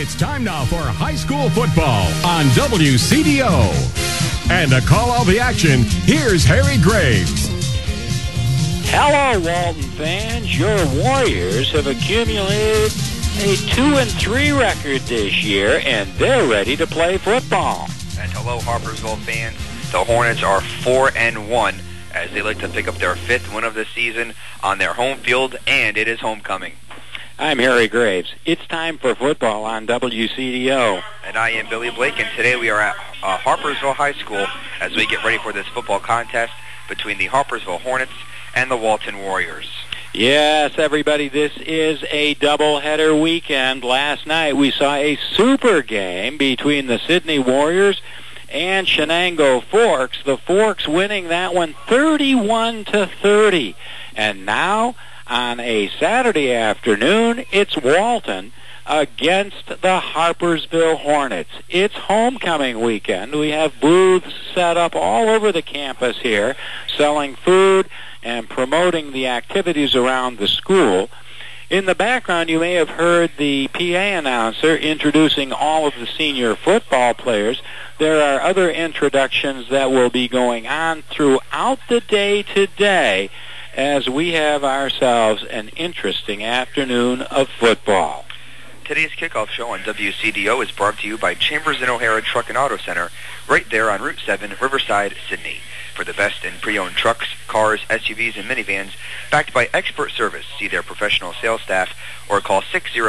It's time now for high school football on WCDO. And to call all the action, here's Harry Graves. Hello, Walton fans. Your Warriors have accumulated a 2-3 record this year, and they're ready to play football. And hello, Harpersville fans. The Hornets are 4-1 as they look to pick up their 5th win of the season on their home field, and it is homecoming. I'm Harry Graves. It's time for football on WCDO. And I am Billy Blake, and today we are at Harpersville High School as we get ready for this football contest between the Harpersville Hornets and the Walton Warriors. Yes, everybody, this is a doubleheader weekend. Last night we saw a super game between the Sidney Warriors and Shenango Forks. The Forks winning that one 31-30. And now, on a Saturday afternoon, it's Walton against the Harpersville Hornets. It's homecoming weekend. We have booths set up all over the campus here, selling food and promoting the activities around the school. In the background, you may have heard the PA announcer introducing all of the senior football players. There are other introductions that will be going on throughout the day today as we have ourselves an interesting afternoon of football. Today's kickoff show on WCDO is brought to you by Chambers & O'Hara Truck and Auto Center, right there on Route 7, Riverside, Sydney. For the best in pre-owned trucks, cars, SUVs, and minivans, backed by expert service. See their professional sales staff or call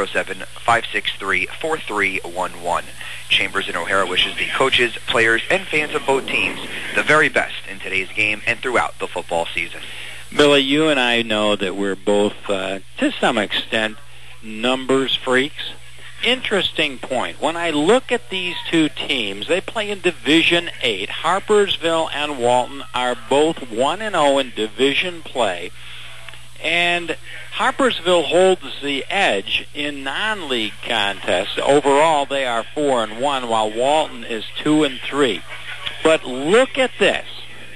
607-563-4311. Chambers & O'Hara wishes the coaches, players, and fans of both teams the very best in today's game and throughout the football season. Billy, you and I know that we're both, to some extent, numbers freaks. Interesting point. When I look at these two teams, they play in Division 8. Harpersville and Walton are both 1-0 in division play. And Harpersville holds the edge in non-league contests. Overall, they are 4-1, while Walton is 2-3. But look at this.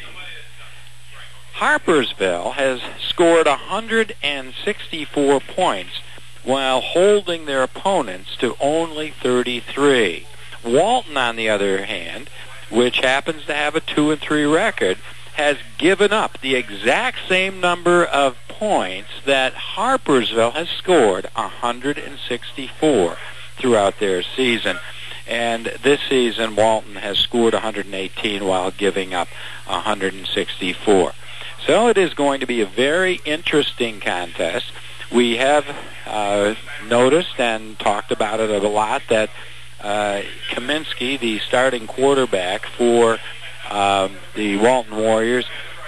Harpersville has scored 164 points while holding their opponents to only 33. Walton, on the other hand, which happens to have a 2-3 record, has given up the exact same number of points that Harpersville has scored, 164, throughout their season. And this season, Walton has scored 118 while giving up 164. So it is going to be a very interesting contest. We have noticed and talked about it a lot that Kaminsky, the starting quarterback for the Walton Warriors,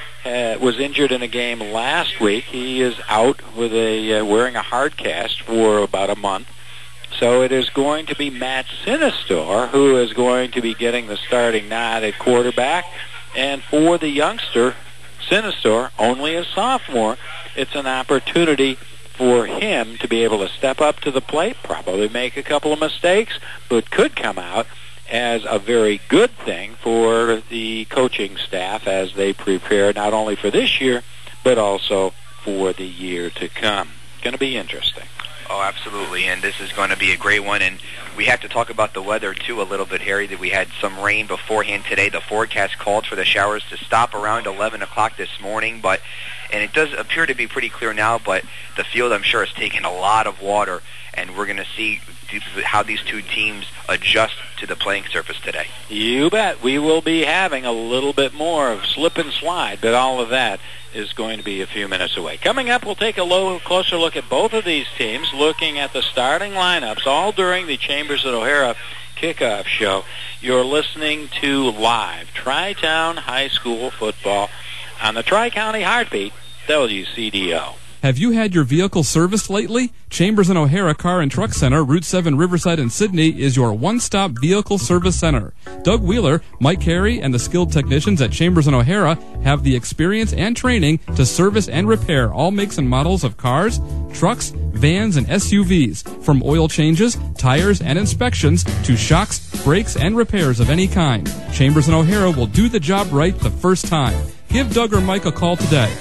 was injured in a game last week. He is out with wearing a hard cast for about a month. So it is going to be Matt Sinistor who is going to be getting the starting nod at quarterback. And for the youngster, Sinistor, only a sophomore, it's an opportunity for him to be able to step up to the plate, probably make a couple of mistakes, but could come out as a very good thing for the coaching staff as they prepare not only for this year, but also for the year to come. Going to be interesting. Oh, absolutely, and this is going to be a great one, and we have to talk about the weather, too, a little bit, Harry, that we had some rain beforehand today. The forecast called for the showers to stop around 11 o'clock this morning, and it does appear to be pretty clear now, but the field, I'm sure, has taken a lot of water, and we're going to see how these two teams adjust to the playing surface today. You bet. We will be having a little bit more of slip and slide, but all of that is going to be a few minutes away. Coming up, we'll take a closer look at both of these teams, looking at the starting lineups, all during the Chambers at O'Hara kickoff show. You're listening to live Tri-Town High School football on the Tri-County Heartbeat, WCDO. Have you had your vehicle serviced lately? Chambers & O'Hara Car and Truck Center, Route 7, Riverside and Sydney is your one-stop vehicle service center. Doug Wheeler, Mike Carey, and the skilled technicians at Chambers & O'Hara have the experience and training to service and repair all makes and models of cars, trucks, vans, and SUVs, from oil changes, tires, and inspections to shocks, brakes, and repairs of any kind. Chambers & O'Hara will do the job right the first time. Give Doug or Mike a call today,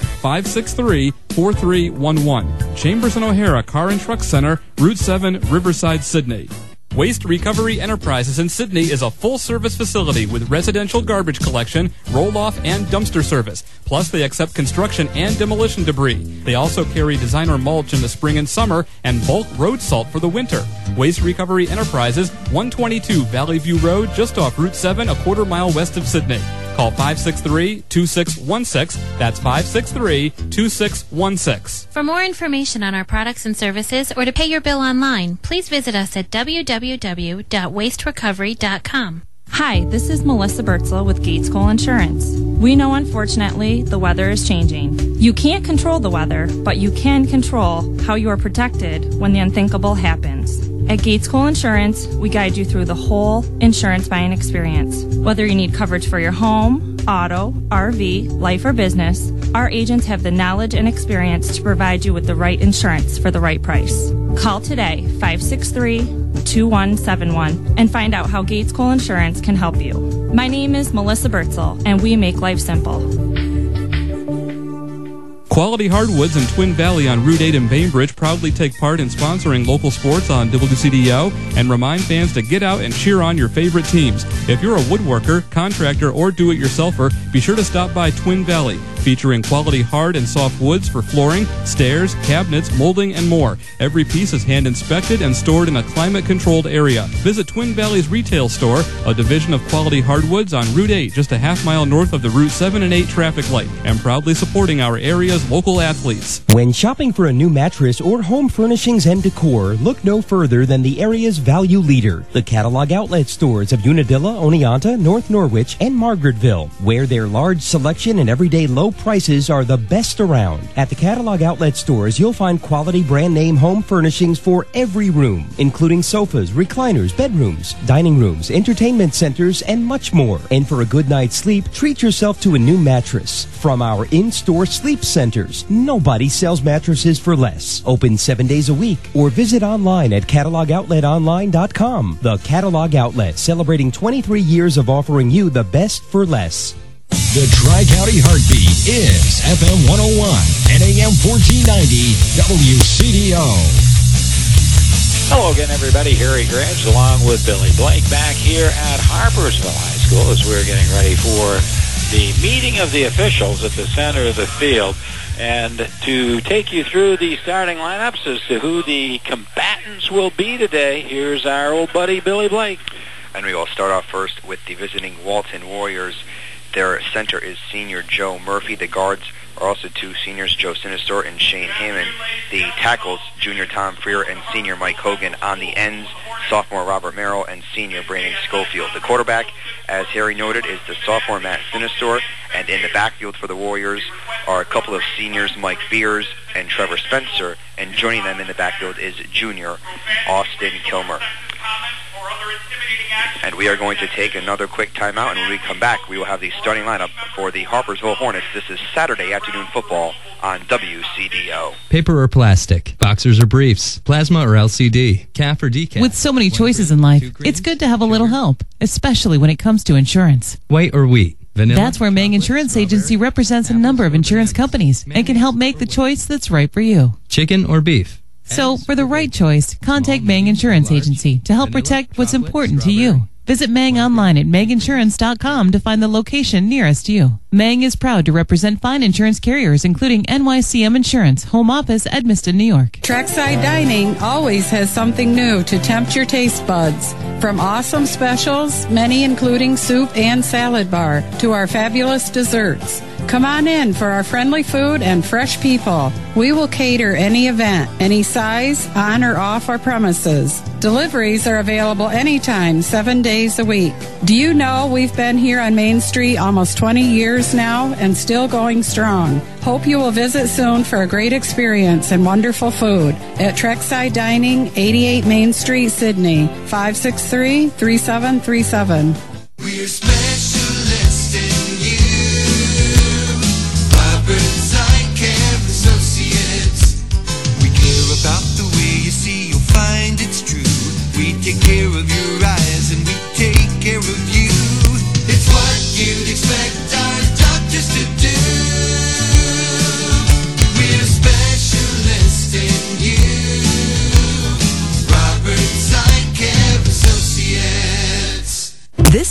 563-4311. Chambers & O'Hara Car and Truck Center, Route 7, Riverside, Sydney. Waste Recovery Enterprises in Sydney is a full-service facility with residential garbage collection, roll-off, and dumpster service. Plus, they accept construction and demolition debris. They also carry designer mulch in the spring and summer and bulk road salt for the winter. Waste Recovery Enterprises, 122 Valley View Road, just off Route 7, a quarter mile west of Sydney. Call 563-2616. That's 563-2616. For more information on our products and services or to pay your bill online, please visit us at www.wasterecovery.com. Hi, this is Melissa Bertzl with Gates Cole Insurance. We know, unfortunately, the weather is changing. You can't control the weather, but you can control how you are protected when the unthinkable happens. At Gates Cole Insurance, we guide you through the whole insurance buying experience. Whether you need coverage for your home, auto, RV, life, or business, our agents have the knowledge and experience to provide you with the right insurance for the right price. Call today, 563-2171, and find out how Gates Cole Insurance can help you. My name is Melissa Bertzl, and we make life simple. Quality Hardwoods in Twin Valley on Route 8 in Bainbridge proudly take part in sponsoring local sports on WCDO and remind fans to get out and cheer on your favorite teams. If you're a woodworker, contractor, or do-it-yourselfer, be sure to stop by Twin Valley, featuring quality hard and soft woods for flooring, stairs, cabinets, molding, and more. Every piece is hand-inspected and stored in a climate-controlled area. Visit Twin Valley's retail store, a division of Quality Hardwoods on Route 8, just a half mile north of the Route 7 and 8 traffic light, and proudly supporting our area's local athletes. When shopping for a new mattress or home furnishings and decor, look no further than the area's value leader, the Catalog Outlet stores of Unadilla, Oneonta, North Norwich, and Margaretville, where their large selection and everyday low prices are the best around. At the Catalog Outlet stores, you'll find quality brand name home furnishings for every room, including sofas, recliners, bedrooms, dining rooms, entertainment centers, and much more. And for a good night's sleep, treat yourself to a new mattress. From our in-store sleep centers, nobody sells mattresses for less. Open 7 days a week or visit online at catalogoutletonline.com. The Catalog Outlet, celebrating 23 years of offering you the best for less. The Tri-County Heartbeat is FM 101 and AM 1490 WCDO. Hello again, everybody. Harry Grange along with Billy Blake back here at Harpersville High School as we're getting ready for the meeting of the officials at the center of the field. And to take you through the starting lineups as to who the combatants will be today, here's our old buddy Billy Blake. And we will start off first with the visiting Walton Warriors. Their center is senior Joe Murphy. The guards are also two seniors, Joe Sinistor and Shane Hammond. The tackles, junior Tom Freer and senior Mike Hogan. On the ends, sophomore Robert Merrill and senior Brandon Schofield. The quarterback, as Harry noted, is the sophomore Matt Sinistor. And in the backfield for the Warriors are a couple of seniors, Mike Beers and Trevor Spencer. And joining them in the backfield is junior Austin Kilmer. And we are going to take another quick timeout, and when we come back, we will have the starting lineup for the Harpersville Hornets. This is Saturday afternoon football on WCDO. Paper or plastic, boxers or briefs, plasma or LCD, calf or decaf. With so many choices in life, it's good to have a little help, especially when it comes to insurance. White or wheat, vanilla. That's where Mang Insurance Agency represents a number of insurance companies and can help make the choice that's right for you. Chicken or beef. So, for the right choice, contact Mang Insurance Agency to help protect what's important to you. Visit Mang online at manginsurance.com to find the location nearest you. Mang is proud to represent fine insurance carriers, including NYCM Insurance, Home Office, Edmiston, New York. Trackside Dining always has something new to tempt your taste buds. From awesome specials, many including soup and salad bar, to our fabulous desserts. Come on in for our friendly food and fresh people. We will cater any event, any size, on or off our premises. Deliveries are available anytime, 7 days a week. Do you know we've been here on Main Street almost 20 years now and still going strong? Hope you will visit soon for a great experience and wonderful food at Trackside Dining, 88 Main Street, Sydney, 563-3737. We're specialists in you. Roberts Eye Care Associates. We care about the way you see, you'll find it's true. We take care of your eyes and we take care of you. It's what you'd expect our doctors to do. We're specialists in you. Roberts Eye Care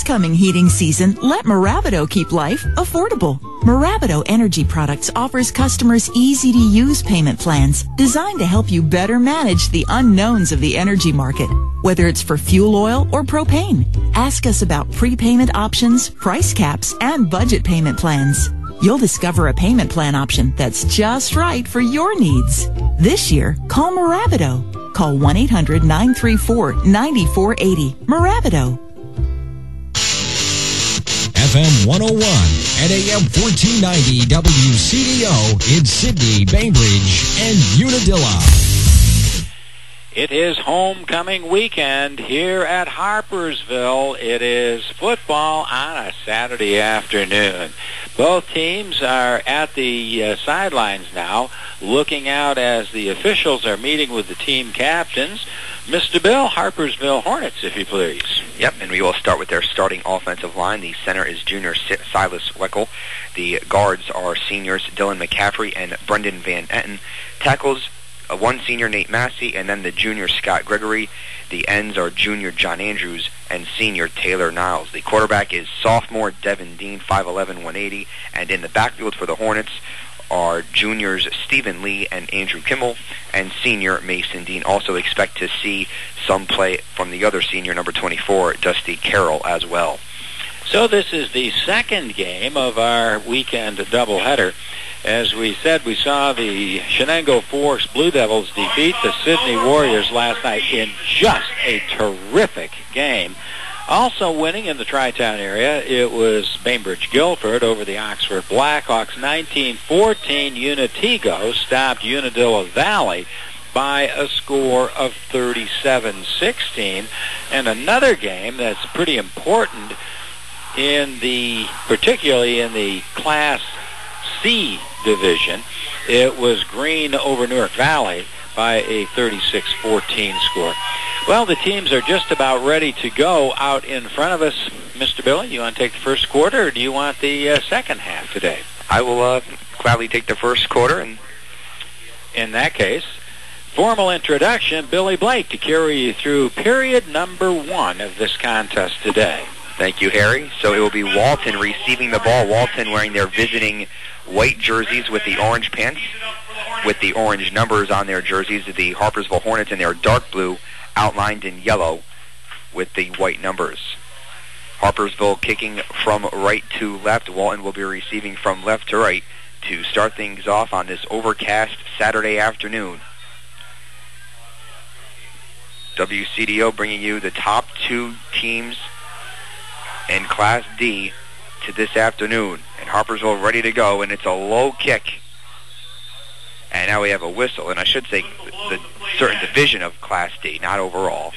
coming heating season, let Moravito keep life affordable. Moravito Energy Products offers customers easy-to-use payment plans designed to help you better manage the unknowns of the energy market, whether it's for fuel oil or propane. Ask us about prepayment options, price caps, and budget payment plans. You'll discover a payment plan option that's just right for your needs. This year, call Moravito. Call 1-800-934-9480. Moravito. FM 101 and AM 1490 WCDO in Sydney, Bainbridge, and Unadilla. It is homecoming weekend here at Harpersville. It is football on a Saturday afternoon. Both teams are at the sidelines now, looking out as the officials are meeting with the team captains. Mr. Bill, Harpersville Hornets, if you please. Yep, and we will start with their starting offensive line. The center is junior Silas Weckel. The guards are seniors Dylan McCaffrey and Brendan Van Etten. Tackles, one senior Nate Massey, and then the junior Scott Gregory. The ends are junior John Andrews and senior Taylor Niles. The quarterback is sophomore Devin Dean, 5'11", 180. And in the backfield for the Hornets are juniors Stephen Lee and Andrew Kimmel, and senior Mason Dean. Also expect to see some play from the other senior, number 24, Dusty Carroll, as well. So this is the second game of our weekend doubleheader. As we said, we saw the Shenango Forks Blue Devils defeat the Sydney Warriors last night in just a terrific game. Also winning in the Tri-Town area, it was Bainbridge Guilford over the Oxford Blackhawks. 19-14, Unatigo stopped Unadilla Valley by a score of 37-16. And another game that's pretty important particularly in the Class C division, it was Green over Newark Valley by a 36-14 score. Well, the teams are just about ready to go out in front of us. Mr. Billy, you want to take the first quarter, or do you want the second half today? I will gladly take the first quarter. And in that case, formal introduction, Billy Blake, to carry you through period number 1 of this contest today. Thank you, Harry. So it will be Walton receiving the ball. Walton wearing their visiting white jerseys with the orange pants, with the orange numbers on their jerseys. The Harpersville Hornets in their dark blue, outlined in yellow with the white numbers. Harpersville kicking from right to left. Walton will be receiving from left to right to start things off on this overcast Saturday afternoon. WCDO bringing you the top 2 teams in Class D to this afternoon. And Harpersville ready to go, and it's a low kick. And now we have a whistle, and I should say the certain division of Class D, not overall.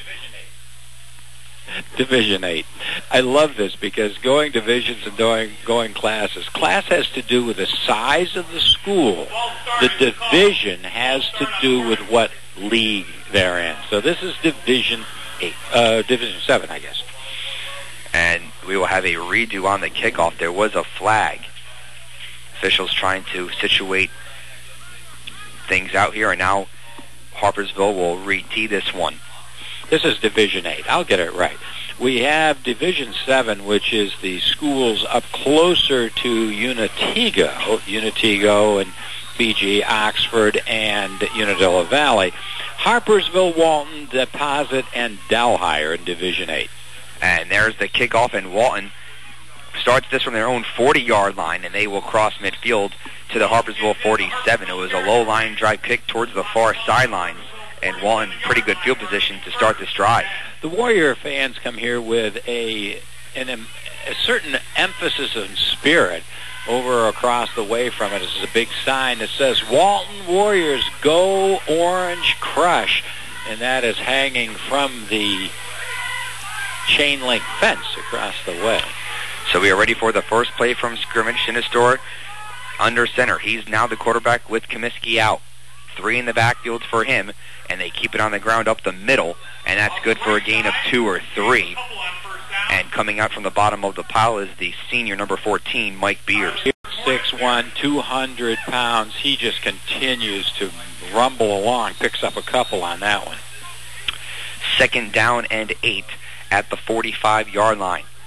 Division 8. I love this because going divisions and going classes. Class has to do with the size of the school. The division has to do with what league they're in. So this is Division 8. Division 7, I guess. And we will have a redo on the kickoff. There was a flag. Officials trying to situate things out here, and now Harpersville will re-tee this one. This is Division 8. I'll get it right. We have Division 7, which is the schools up closer to Unatigo and BG, Oxford, and Unadilla Valley. Harpersville, Walton, Deposit, and Delhi in Division 8. And there's the kickoff, and Walton starts this from their own 40-yard line, and they will cross midfield to the Harpersville 47. It was a low line drive kick towards the far sidelines, and Walton pretty good field position to start this drive. The Warrior fans come here with a certain emphasis and spirit. Over across the way from it is a big sign that says, Walton Warriors, go Orange Crush. And that is hanging from the chain link fence across the way. So we are ready for the first play from scrimmage. Sinistor under center. He's now the quarterback with Comiskey out. 3 in the backfield for him, and they keep it on the ground up the middle, and that's good for a gain of 2 or 3. And coming out from the bottom of the pile is the senior, number 14, Mike Beers. 6'1", 200 pounds. He just continues to rumble along, picks up a couple on that one. 2nd down and 8 at the 45-yard line.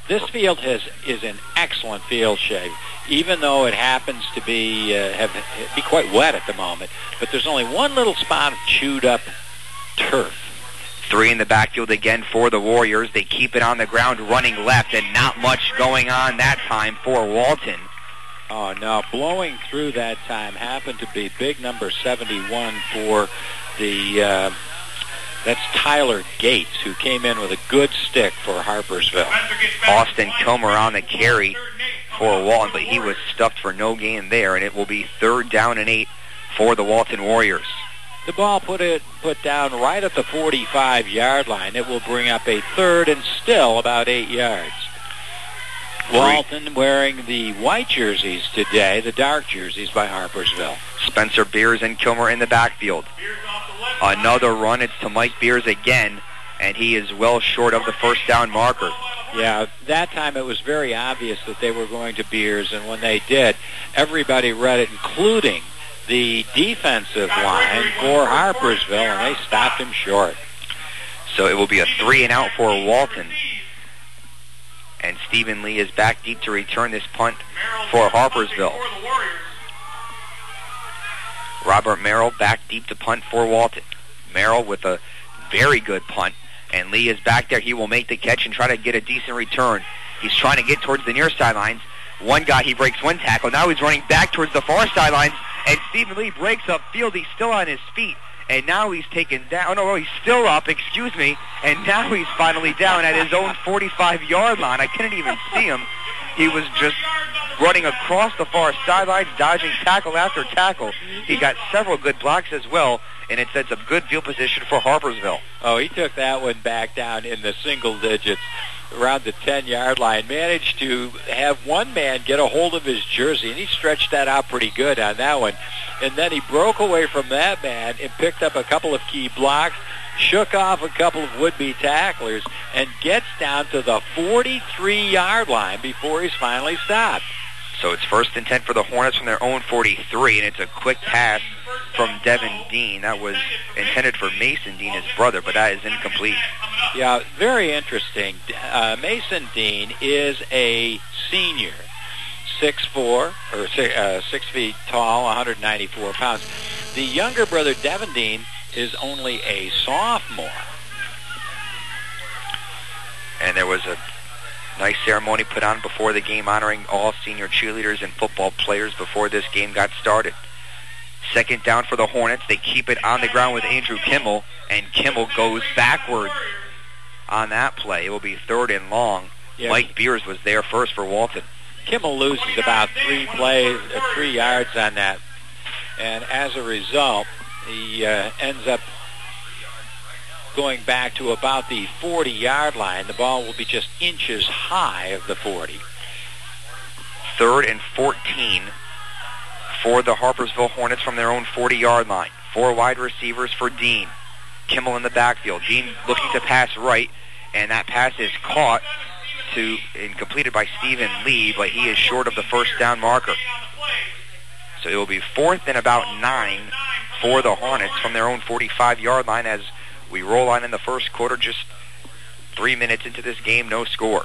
This field is in excellent field shape, even though it happens to be quite wet at the moment. But there's only one little spot of chewed up turf. 3 in the backfield again for the Warriors. They keep it on the ground running left, and not much going on that time for Walton. Oh, no. Blowing through that time happened to be big number 71 for the... that's Tyler Gates, who came in with a good stick for Harpersville. Austin Kilmer on the carry for Walton, but he was stuffed for no gain there, and it will be 3rd down and 8 for the Walton Warriors. The ball put down right at the 45-yard line. It will bring up a 3rd and still about 8 yards. Walton wearing the white jerseys today, the dark jerseys by Harpersville. Spencer Beers and Kilmer in the backfield. Another run. It's to Mike Beers again, and he is well short of the first down marker. Yeah, that time it was very obvious that they were going to Beers, and when they did, everybody read it, including the defensive line for Harpersville, and they stopped him short. So it will be a 3 and out for Walton. And Stephen Lee is back deep to return this punt for Harpersville. Robert Merrill back deep to punt for Walton. Merrill with a very good punt, and Lee is back there. He will make the catch and try to get a decent return. He's trying to get towards the near sidelines. One guy, he breaks one tackle. Now he's running back towards the far sidelines, and Stephen Lee breaks upfield. He's still on his feet, and now he's taken down. Oh, no, he's still up, and now he's finally down at his own 45-yard line. I couldn't even see him. He was just running across the far sidelines, dodging tackle after tackle. He got several good blocks as well, and it sets up good field position for Harpersville. Oh, he took that one back down in the single digits around the 10-yard line, managed to have one man get a hold of his jersey, and he stretched that out pretty good on that one. And then he broke away from that man and picked up a couple of key blocks, shook off a couple of would-be tacklers, and gets down to the 43-yard line before he's finally stopped. So it's 1st and 10 for the Hornets from their own 43, and it's a quick pass from Devin Dean. That was intended for Mason Dean, his brother, but that is incomplete. Yeah, very interesting. Mason Dean is a senior, 6'4", or 6 feet tall, 194 pounds. The younger brother, Devin Dean, is only a sophomore. And there was a nice ceremony put on before the game honoring all senior cheerleaders and football players before this game got started. 2nd down for the Hornets. They keep it on the ground with Andrew Kimmel, and Kimmel goes backward on that play. It will be 3rd and long. Yeah. Mike Beers was there first for Walton. Kimmel loses about 3 yards on that, and as a result, he ends up going back to about the 40-yard line. The ball will be just inches high of the 40. 3rd and 14 for the Harpersville Hornets from their own 40-yard line. 4 wide receivers for Dean. Kimmel in the backfield. Dean looking to pass right, and that pass is caught and completed by Stephen Lee, but he is short of the first down marker. So it will be 4th and about 9 for the Hornets from their own 45-yard line as we roll on in the first quarter. Just 3 minutes into this game, no score.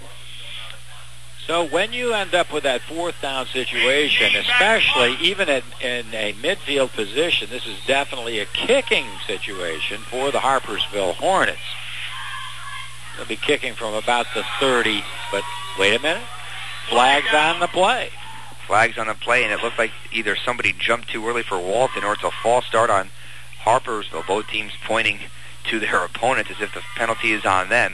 So when you end up with that 4th down situation, especially even in a midfield position, this is definitely a kicking situation for the Harpersville Hornets. They'll be kicking from about the 30, but wait a minute. Flags on the play. Flags on the play, and it looked like either somebody jumped too early for Walton or it's a false start on Harpersville. Both teams pointing to their opponents as if the penalty is on them.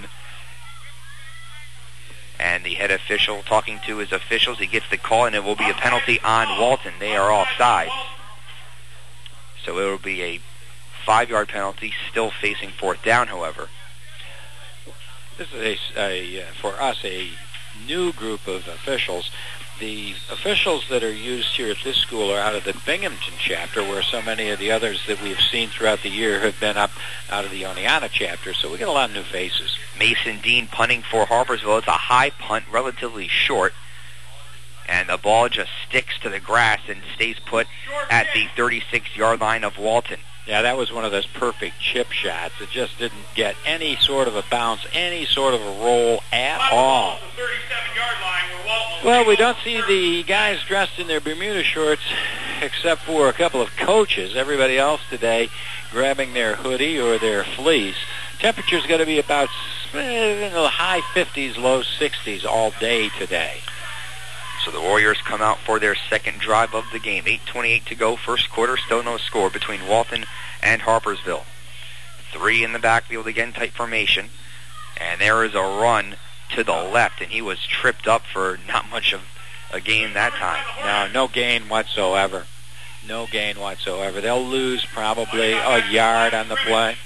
And the head official talking to his officials, he gets the call, and it will be a penalty on Walton. They are offside. So it will be a 5-yard penalty, still facing 4th down, however. This is for us a new group of officials. The officials that are used here at this school are out of the Binghamton chapter, where so many of the others that we've seen throughout the year have been up out of the Oneonta chapter. So we get a lot of new faces. Mason Dean punting for Harpersville. It's a high punt, relatively short. And the ball just sticks to the grass and stays put at the 36-yard line of Walton. Yeah, that was one of those perfect chip shots. It just didn't get any sort of a bounce, any sort of a roll at all. Well, we don't see the guys dressed in their Bermuda shorts except for a couple of coaches. Everybody else today grabbing their hoodie or their fleece. Temperature's going to be about in the high 50s, low 60s all day today. So the Warriors come out for their second drive of the game. 8:28 to go, first quarter, still no score between Walton and Harpersville. 3 in the backfield, again, tight formation. And there is a run to the left, and he was tripped up for not much of a gain that time. No gain whatsoever. No gain whatsoever. They'll lose probably a yard on the play.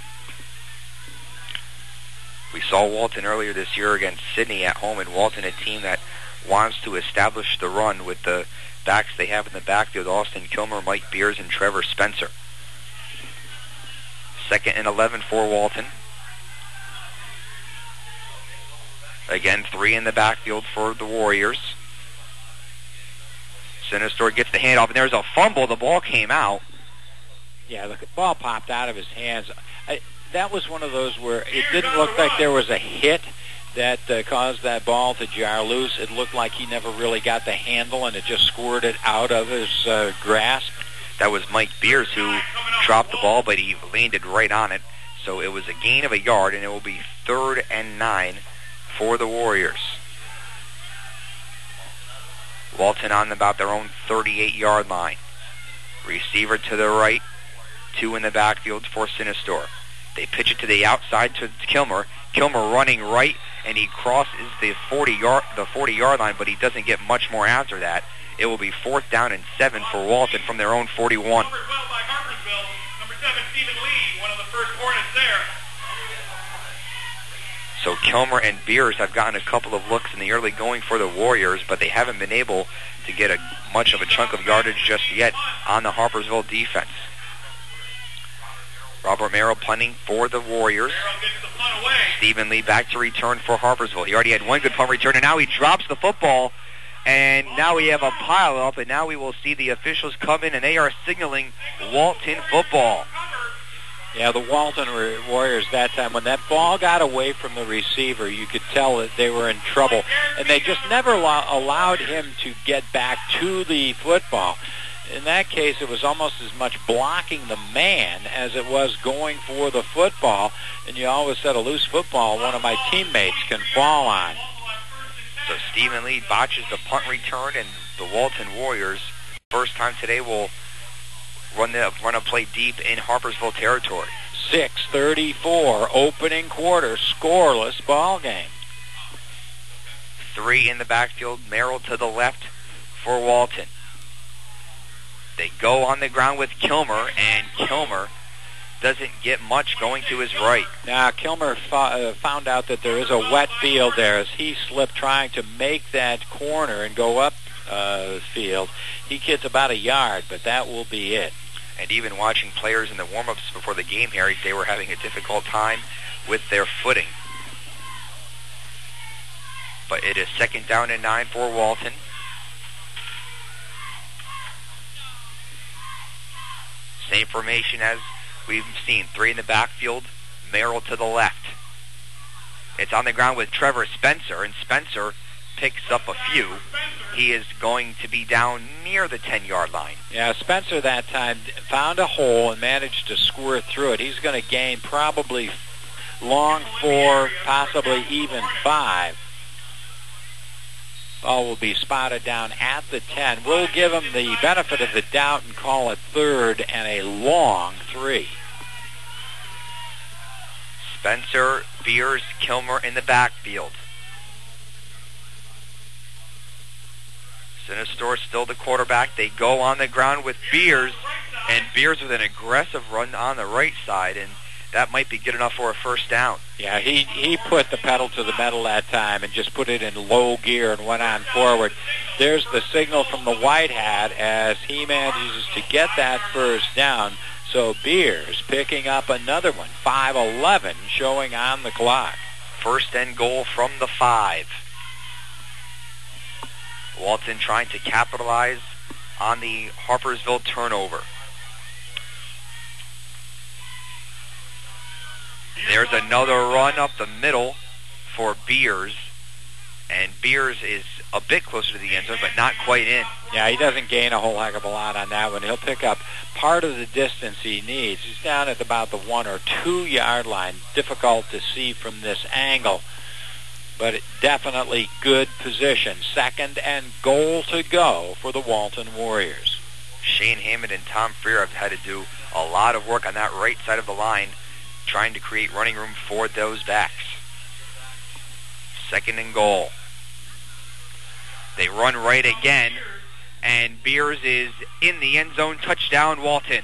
We saw Walton earlier this year against Sydney at home, and Walton, a team that wants to establish the run with the backs they have in the backfield: Austin Kilmer, Mike Beers, and Trevor Spencer. 2nd and 11 for Walton. Again, 3 in the backfield for the Warriors. Sinistor gets the handoff, and there's a fumble. The ball came out. Yeah, the ball popped out of his hands. That was one of those where it didn't look like there was a hit that caused that ball to jar loose. It looked like he never really got the handle, and it just squirted out of his grasp. That was Mike Beers who dropped the ball, but he landed right on it. So it was a gain of a yard, and it will be 3rd and 9 for the Warriors. Walton on about their own 38-yard line. Receiver to the right, 2 in the backfield for Sinistor. They pitch it to the outside to Kilmer. Kilmer running right, and he crosses the 40-yard line, but he doesn't get much more after that. It will be 4th down and 7 for Walton from their own 41. Number 7, Stephen Lee, one of the first Hornets there. So Kilmer and Beers have gotten a couple of looks in the early going for the Warriors, but they haven't been able to get much of a chunk of yardage just yet on the Harpersville defense. Robert Merrill punting for the Warriors. Stephen Lee back to return for Harpersville. He already had one good punt return, and now he drops the football. And now we have a pile up, and now we will see the officials come in, and they are signaling Walton football. Yeah, the Walton Warriors that time, when that ball got away from the receiver, you could tell that they were in trouble. And they just never allowed him to get back to the football. In that case, it was almost as much blocking the man as it was going for the football. And you always said a loose football, one of my teammates can fall on. So Stephen Lee botches the punt return, and the Walton Warriors, first time today, will run a play deep in Harpersville territory. 6:34, opening quarter, scoreless ball game. 3 in the backfield, Merrill to the left for Walton. They go on the ground with Kilmer, and Kilmer doesn't get much going to his right. Now, Kilmer found out that there is a wet field there as he slipped trying to make that corner and go up the field. He gets about a yard, but that will be it. And even watching players in the warm-ups before the game, Harry, they were having a difficult time with their footing. But it is 2nd down and 9 for Walton. Same formation as we've seen. 3 in the backfield, Merrill to the left. It's on the ground with Trevor Spencer, and Spencer picks up a few. He is going to be down near the 10-yard line. Yeah, Spencer that time found a hole and managed to squirt through it. He's going to gain probably long 4, possibly even 5. Ball will be spotted down at the 10. We'll give him the benefit of the doubt and call it 3rd and a long 3. Spencer, Beers, Kilmer in the backfield. Sinistor still the quarterback. They go on the ground with Beers, and Beers with an aggressive run on the right side, and that might be good enough for a first down. Yeah, he put the pedal to the metal that time and just put it in low gear and went on forward. There's the signal from the white hat as he manages to get that first down. So Beers picking up another one. 5:11 showing on the clock. 1st and goal from the 5. Walton trying to capitalize on the Harpersville turnover. There's another run up the middle for Beers. And Beers is a bit closer to the end zone, but not quite in. Yeah, he doesn't gain a whole heck of a lot on that one. He'll pick up part of the distance he needs. He's down at about the 1 or 2 yard line. Difficult to see from this angle, but definitely good position. 2nd and goal to go for the Walton Warriors. Shane Hammond and Tom Freer have had to do a lot of work on that right side of the line, trying to create running room for those backs. 2nd and goal. They run right again, and Beers is in the end zone. Touchdown, Walton.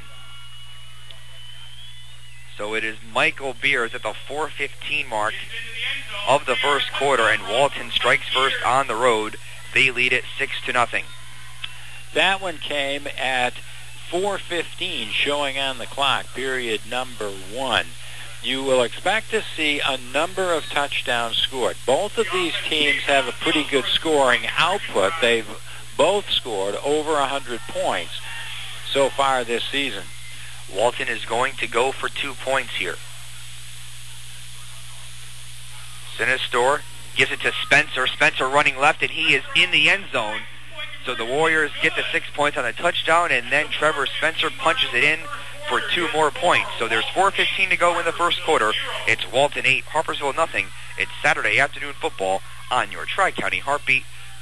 So it is Michael Beers at the 4:15 mark of the first quarter, and Walton strikes first on the road. They lead it 6-0. That one came at 4:15, showing on the clock, period number 1. You will expect to see a number of touchdowns scored. Both of these teams have a pretty good scoring output. They've both scored over 100 points so far this season. Walton is going to go for 2 points here. Sinistor gives it to Spencer. Spencer running left, and he is in the end zone. So the Warriors get the 6 points on the touchdown, and then Trevor Spencer punches it in for 2 more points. So there's 4:15 to go in the first quarter. It's Walton 8, Harpersville nothing. It's Saturday afternoon football on your Tri-County Heartbeat,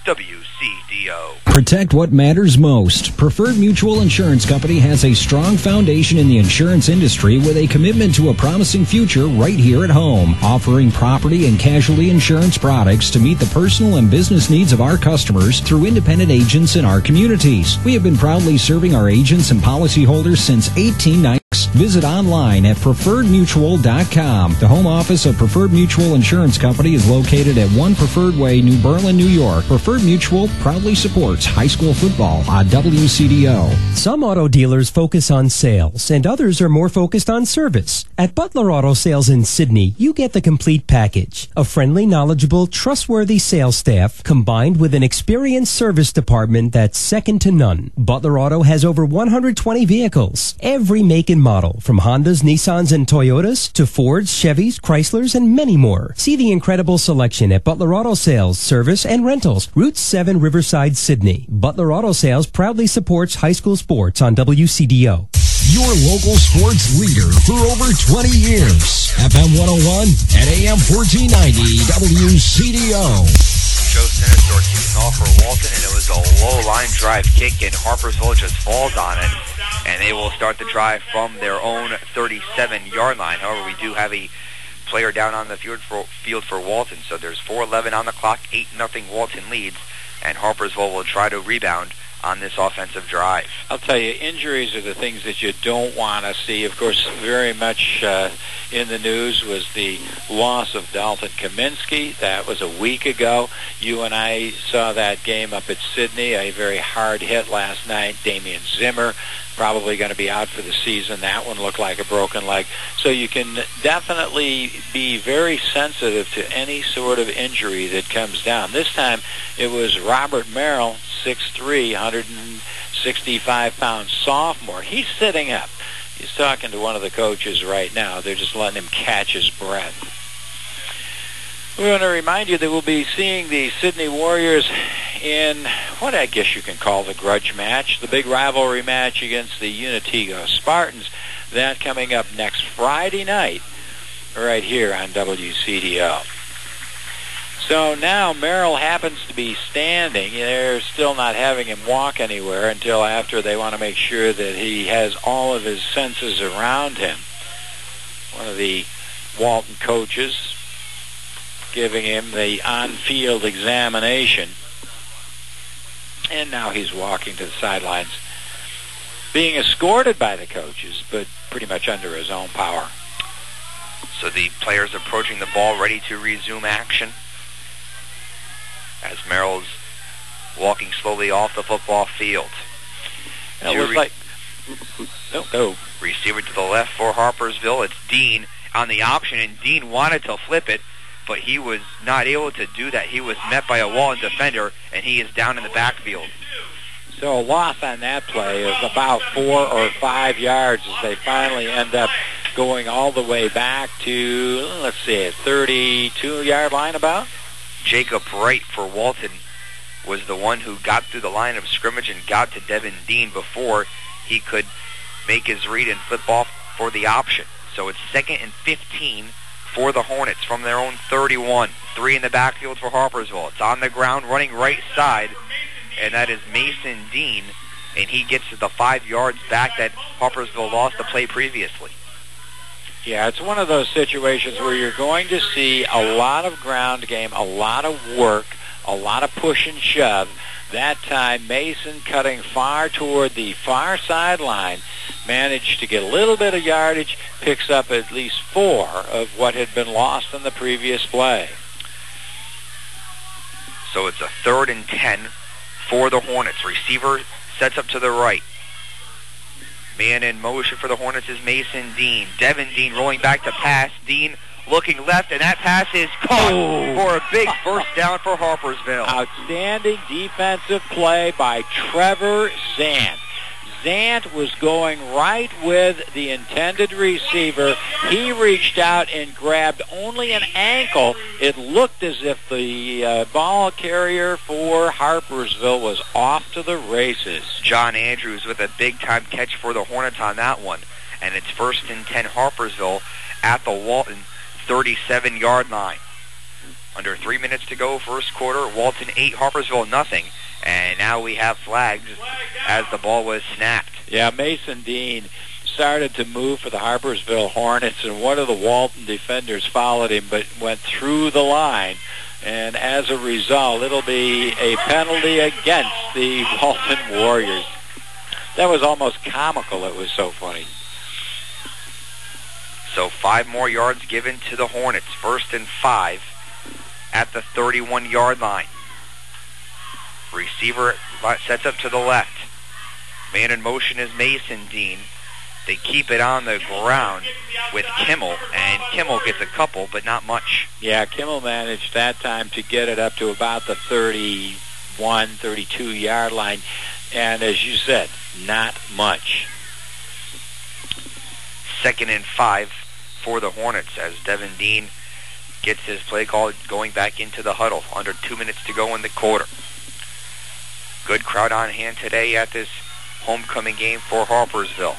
WCDO. Protect what matters most. Preferred Mutual Insurance Company has a strong foundation in the insurance industry with a commitment to a promising future right here at home, offering property and casualty insurance products to meet the personal and business needs of our customers through independent agents in our communities. We have been proudly serving our agents and policyholders since 1890. Visit online at preferredmutual.com. The home office of Preferred Mutual Insurance Company is located at 1 Preferred Way, New Berlin, New York. Preferred Mutual proudly supports high school football on WCDO. Some auto dealers focus on sales, and others are more focused on service. At Butler Auto Sales in Sydney, you get the complete package. A friendly, knowledgeable, trustworthy sales staff combined with an experienced service department that's second to none. Butler Auto has over 120 vehicles, every make and model, from Hondas, Nissans, and Toyotas to Fords, Chevys, Chryslers, and many more. See the incredible selection at Butler Auto Sales, Service, and Rentals, Route 7, Riverside, Sydney. Butler Auto Sales proudly supports high school sports on WCDO. Your local sports leader for over 20 years. FM 101 and AM 1490 WCDO. Joe Sinistor kicking off for Walton, and it was a low-line drive kick, and Harpersville just falls on it, and they will start the drive from their own 37-yard line. However, we do have a player down on the field for Walton, so there's 4:11 on the clock, 8-0 Walton leads, and Harpersville will try to rebound on this offensive drive. I'll tell you, injuries are the things that you don't want to see. Of course, very much in the news was the loss of Dalton Kaminsky. That was a week ago. You and I saw that game up at Sydney, a very hard hit last night. Damian Zimmer probably going to be out for the season. That one looked like a broken leg. So you can definitely be very sensitive to any sort of injury that comes down. This time it was Robert Merrill, 6'3", 165-pound sophomore. He's sitting up. He's talking to one of the coaches right now. They're just letting him catch his breath. We want to remind you that we'll be seeing the Sydney Warriors in what I guess you can call the grudge match, the big rivalry match against the Unitigo Spartans. That coming up next Friday night right here on WCDO. So now Merrill happens to be standing. They're still not having him walk anywhere until after they want to make sure that he has all of his senses around him. One of the Walton coaches giving him the on-field examination. And now he's walking to the sidelines, being escorted by the coaches, but pretty much under his own power. So the players approaching the ball, ready to resume action, as Merrill's walking slowly off the football field. It was like... No. Receiver to the left for Harpersville. It's Dean on the option, and Dean wanted to flip it, but he was not able to do that. He was met by a Walton defender, and he is down in the backfield. So a loss on that play of about 4 or 5 yards as they finally end up going all the way back to, let's see, 32-yard line about. Jacob Wright for Walton was the one who got through the line of scrimmage and got to Devin Dean before he could make his read and flip off for the option. So it's 2nd and 15 for the Hornets from their own 31. 3 in the backfield for Harpersville. It's on the ground, running right side, and that is Mason Dean, and he gets to the 5 yards back that Harpersville lost the play previously. Yeah, it's one of those situations where you're going to see a lot of ground game, a lot of work, a lot of push and shove. That time, Mason, cutting far toward the far sideline, managed to get a little bit of yardage, picks up at least 4 of what had been lost in the previous play. So it's a 3rd and 10 for the Hornets. Receiver sets up to the right. Man in motion for the Hornets is Mason Dean. Devin Dean rolling back to pass. Dean looking left, and that pass is caught for a big first down for Harpersville. Outstanding defensive play by Trevor Zant. Zant was going right with the intended receiver. He reached out and grabbed only an ankle. It looked as if the ball carrier for Harpersville was off to the races. John Andrews with a big-time catch for the Hornets on that one. And it's 1st and 10 Harpersville at the Walton 37-yard line. Under 3 minutes to go, first quarter. Walton 8, Harpersville nothing. And now we have flags as the ball was snapped. Yeah, Mason Dean started to move for the Harpersville Hornets, and one of the Walton defenders followed him but went through the line. And as a result, it'll be a penalty against the Walton Warriors. That was almost comical. It was so funny. So 5 more yards given to the Hornets. 1st and 5 at the 31-yard line. Receiver sets up to the left. Man in motion is Mason Dean. They keep it on the ground with Kimmel, and Kimmel gets a couple, but not much. Yeah, Kimmel managed that time to get it up to about the 31, 32-yard line, and as you said, not much. 2nd and 5 for the Hornets as Devin Dean gets his play call going back into the huddle. Under 2 minutes to go in the quarter. Good crowd on hand today at this homecoming game for Harpersville.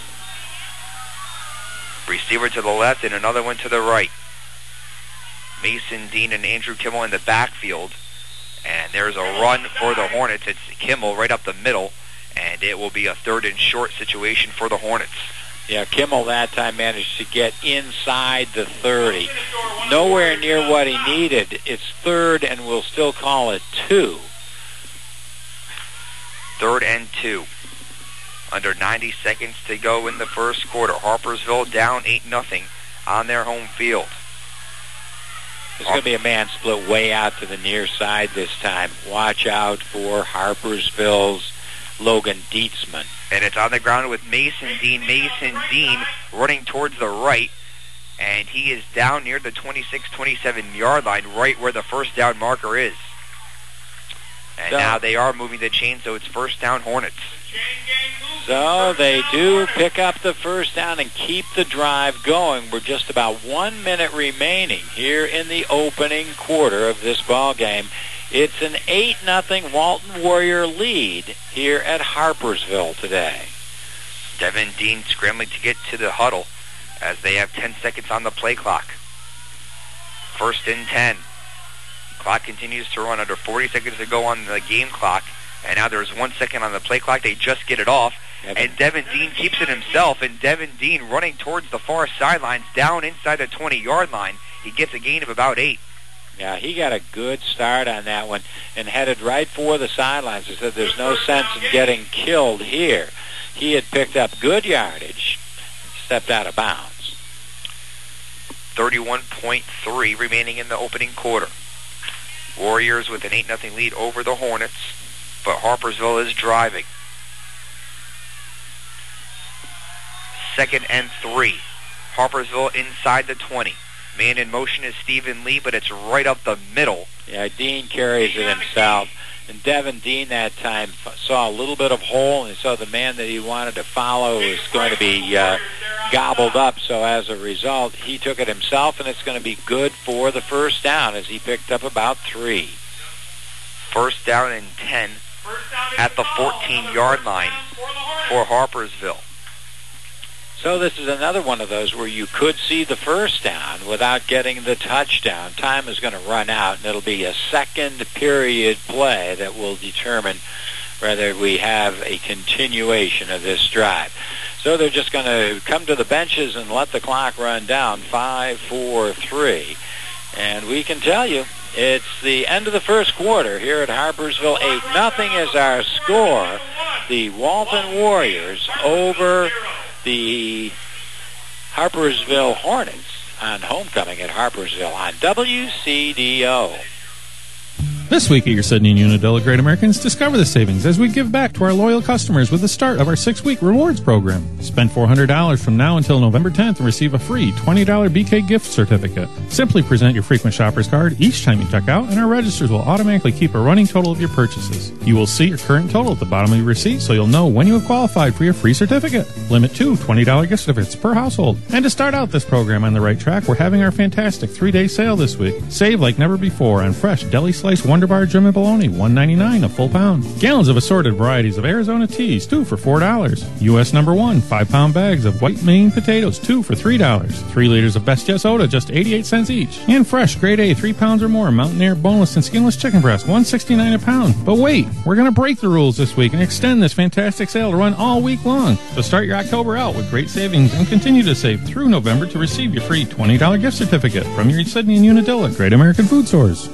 Receiver to the left and another one to the right. Mason Dean and Andrew Kimmel in the backfield. And there's a run for the Hornets. It's Kimmel right up the middle. And it will be a 3rd and short situation for the Hornets. Yeah, Kimmel that time managed to get inside the 30. Nowhere near what he needed. It's 3rd, and we'll still call it 2. 3rd and 2. Under 90 seconds to go in the first quarter. Harpersville down 8-0 on their home field. There's going to be a man split way out to the near side this time. Watch out for Harpersville's Logan Dietzman. And it's on the ground with Mason Dean. Mason Dean running towards the right. And he is down near the 26-27-yard line, right where the first down marker is. And now they are moving the chain, so it's first down Hornets. So they do pick up the first down and keep the drive going. We're just about 1 minute remaining here in the opening quarter of this ball game. It's an 8-0 Walton Warrior lead here at Harpersville today. Devin Dean scrambling to get to the huddle as they have 10 seconds on the play clock. 1st and 10. Clock continues to run. Under 40 seconds to go on the game clock. And now there's 1 second on the play clock. They just get it off. And Devin Dean keeps it himself. And Devin Dean running towards the far sidelines down inside the 20-yard line. He gets a gain of about 8. Yeah, he got a good start on that one and headed right for the sidelines. He said there's no sense in getting killed here. He had picked up good yardage, stepped out of bounds. 31.3 remaining in the opening quarter. Warriors with an 8-0 lead over the Hornets, but Harpersville is driving. 2nd and 3. Harpersville inside the 20. Man in motion is Stephen Lee, but it's right up the middle. Yeah, Dean carries it himself. And Devin Dean that time saw a little bit of hole, and he saw the man that he wanted to follow was going to be gobbled up. So as a result, he took it himself, and it's going to be good for the first down as he picked up about 3. First down and 10 at the 14-yard line for Harpersville. So this is another one of those where you could see the first down without getting the touchdown. Time is going to run out, and it'll be a second period play that will determine whether we have a continuation of this drive. So they're just going to come to the benches and let the clock run down. 5, 4, 3. And we can tell you, it's the end of the first quarter here at Harpersville. 8-0 is our score. The Walton Warriors over the Harpersville Hornets on homecoming at Harpersville on WCDO. This week at your Sydney and Unadilla Great Americans, discover the savings as we give back to our loyal customers with the start of our 6-week rewards program. Spend $400 from now until November 10th and receive a free $20 BK gift certificate. Simply present your frequent shopper's card each time you check out, and our registers will automatically keep a running total of your purchases. You will see your current total at the bottom of your receipt, so you'll know when you have qualified for your free certificate. Limit to $20 gift certificates per household. And to start out this program on the right track, we're having our fantastic 3-day sale this week. Save like never before on fresh deli sliced Wonder Bar German bologna, $1.99 a full pound. Gallons of assorted varieties of Arizona teas, 2 for $4. U.S. number 1, 5-pound bags of white Maine potatoes, 2 for $3. 3 liters of Best Jet soda, just 88 cents each. And fresh grade A, 3 pounds or more, Mountain Air boneless and skinless chicken breast, $1.69 a pound. But wait, we're going to break the rules this week and extend this fantastic sale to run all week long. So start your October out with great savings and continue to save through November to receive your free $20 gift certificate from your Sydney and Unadilla Great American Food Stores.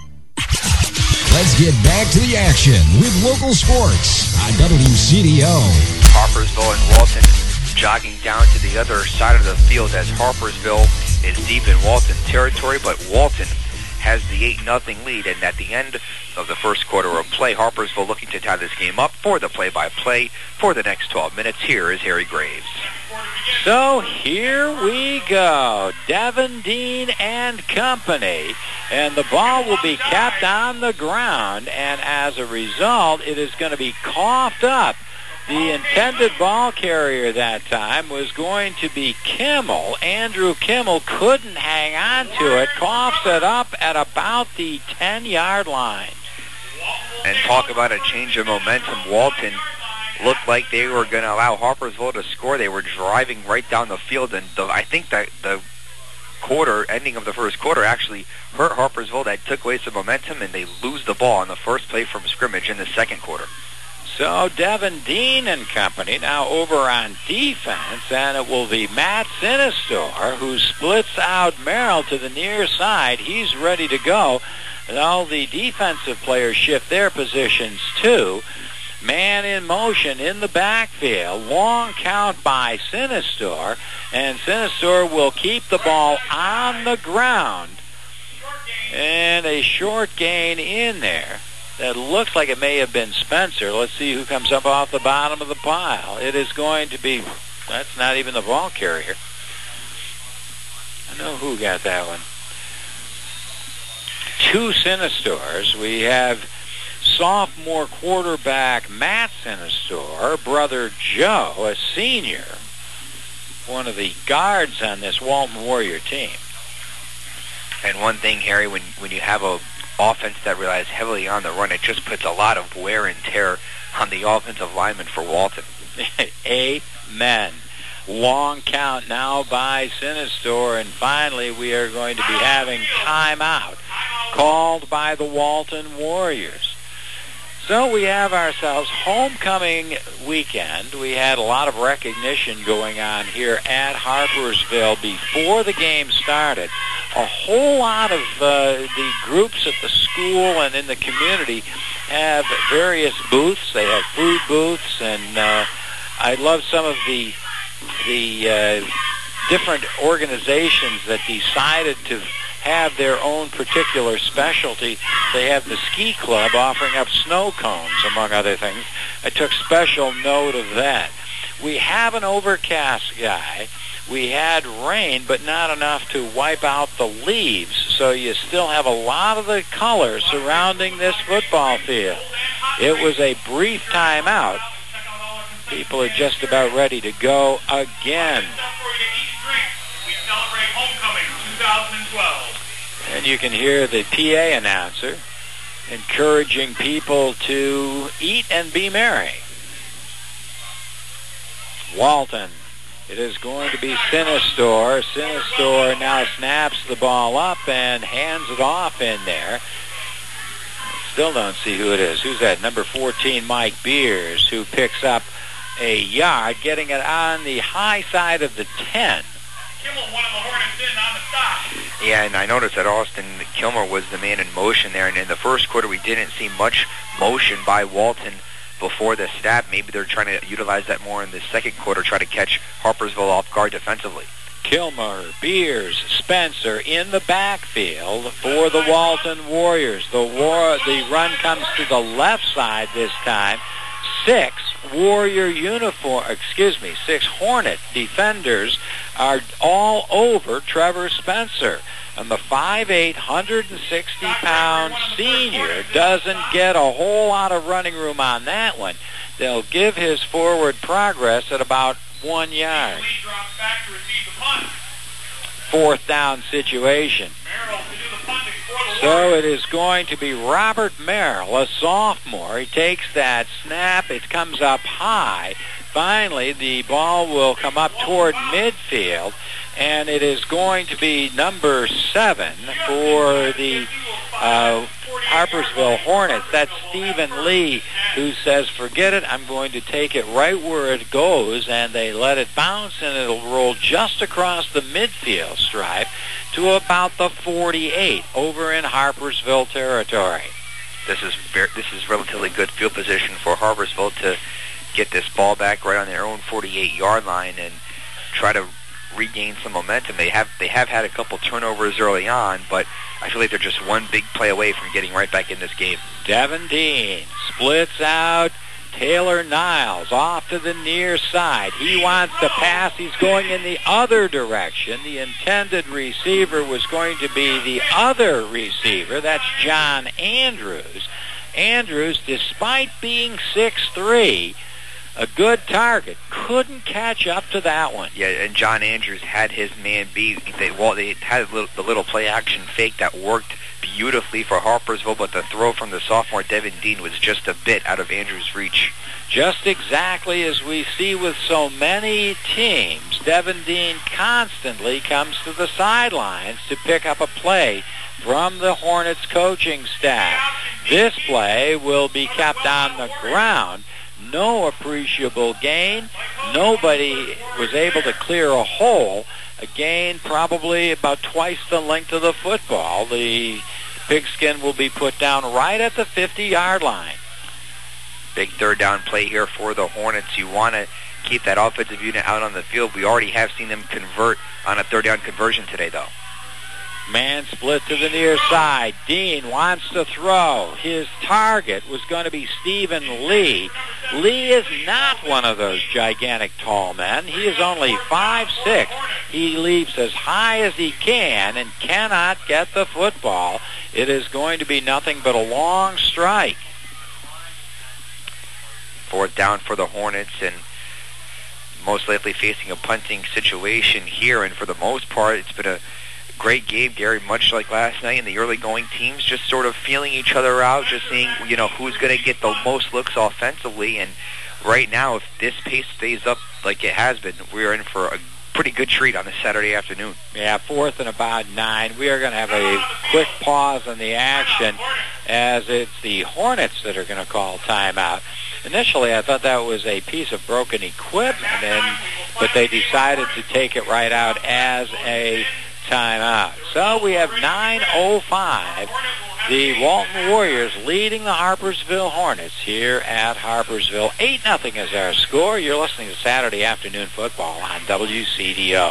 Let's get back to the action with local sports on WCDO. Harpersville and Walton jogging down to the other side of the field as Harpersville is deep in Walton territory, but Walton has the 8-0 lead, and at the end of the first quarter of play, Harpersville looking to tie this game up. For the play-by-play for the next 12 minutes, here is Harry Graves. So here we go, Devin Dean and company, and the ball will be kept on the ground, and as a result, it is going to be coughed up. The intended ball carrier that time was going to be Kimmel. Andrew Kimmel couldn't hang on to it, coughs it up at about the 10-yard line. And talk about a change of momentum. Walton looked like they were going to allow Harpersville to score. They were driving right down the field, and I think that the ending of the first quarter actually hurt Harpersville. That took away some momentum, and they lose the ball on the first play from scrimmage in the second quarter. So Devin Dean and company now over on defense, and it will be Matt Sinistor who splits out Merrill to the near side. He's ready to go. And all the defensive players shift their positions too. Man in motion in the backfield. Long count by Sinistor, and Sinistor will keep the ball on the ground. And a short gain in there. That looks like it may have been Spencer. Let's see who comes up off the bottom of the pile. It is going to be, that's not even the ball carrier. I know who got that one. 2 Sinistors. We have sophomore quarterback Matt Sinistor, brother Joe, a senior, one of the guards on this Walton Warrior team. And one thing, Harry, when you have a offense that relies heavily on the run, it just puts a lot of wear and tear on the offensive linemen for Walton. Amen. Long count now by Sinistor, and finally we are going to be having timeout called by the Walton Warriors. So we have ourselves homecoming weekend. We had a lot of recognition going on here at Harpersville before the game started. A whole lot of the groups at the school and in the community have various booths. They have food booths, and I love some of the different organizations that decided to have their own particular specialty. They have the ski club offering up snow cones, among other things. I took special note of that. We have an overcast sky. We had rain, but not enough to wipe out the leaves, so you still have a lot of the color surrounding this football field. It was a brief timeout. People are just about ready to go again. We celebrate homecoming 2012. And you can hear the PA announcer encouraging people to eat and be merry. Walton. It is going to be Sinistor. Sinistor now snaps the ball up and hands it off in there. Still don't see who it is. Who's that? Number 14, Mike Beers, who picks up a yard, getting it on the high side of the 10. Kimmel, one of the Hornets in on the stop. Yeah, and I noticed that Austin Kilmer was the man in motion there, and in the first quarter we didn't see much motion by Walton before the snap. Maybe they're trying to utilize that more in the second quarter, try to catch Harpersville off guard defensively. Kilmer, Beers, Spencer in the backfield for the Walton Warriors. The run comes to the left side this time. Six Hornet defenders are all over Trevor Spencer. And the 5'8", 160-pound senior doesn't get a whole lot of running room on that one. They'll give his forward progress at about 1 yard. Fourth down situation. So it is going to be Robert Merrill, a sophomore. He takes that snap. It comes up high. Finally, the ball will come up toward midfield, and it is going to be number 7 for the Harpersville Hornets. That's Stephen Lee, who says, forget it, I'm going to take it right where it goes, and they let it bounce, and it'll roll just across the midfield stripe to about the 48 over in Harpersville territory. This is relatively good field position for Harpersville to get this ball back right on their own 48-yard line and try to regain some momentum. They have had a couple turnovers early on, but I feel like they're just one big play away from getting right back in this game. Devin Dean splits out Taylor Niles off to the near side. He wants to pass. He's going in the other direction. The intended receiver was going to be the other receiver. That's John Andrews. Andrews, despite being 6'3", a good target, couldn't catch up to that one. Yeah, and John Andrews had his man beat. They had the little play action fake that worked beautifully for Harpersville, but the throw from the sophomore Devin Dean was just a bit out of Andrews' reach. Just exactly as we see with so many teams, Devin Dean constantly comes to the sidelines to pick up a play from the Hornets coaching staff. This play will be kept on the ground. No appreciable gain. Nobody was able to clear a hole. A gain probably about twice the length of the football. The pigskin will be put down right at the 50-yard line. Big third down play here for the Hornets. You want to keep that offensive unit out on the field. We already have seen them convert on a third down conversion today, though. Man split to the near side. Dean wants to throw. His target was going to be Stephen Lee. Lee is not one of those gigantic tall men. He is only 5'6". He leaps as high as he can and cannot get the football. It is going to be nothing but a long strike. Fourth down for the Hornets, and most likely facing a punting situation here. And for the most part, it's been a great game, Gary, much like last night in the early going teams, just sort of feeling each other out, just seeing, who's going to get the most looks offensively. And right now, if this pace stays up like it has been, we are in for a pretty good treat on this Saturday afternoon. Yeah, 4th and about 9. We are going to have a quick pause on the action as it's the Hornets that are going to call timeout. Initially, I thought that was a piece of broken equipment, but they decided to take it right out as a timeout. So we have 9:05. The Walton Warriors leading the Harpersville Hornets here at Harpersville. 8-0 is our score. You're listening to Saturday Afternoon Football on WCDO.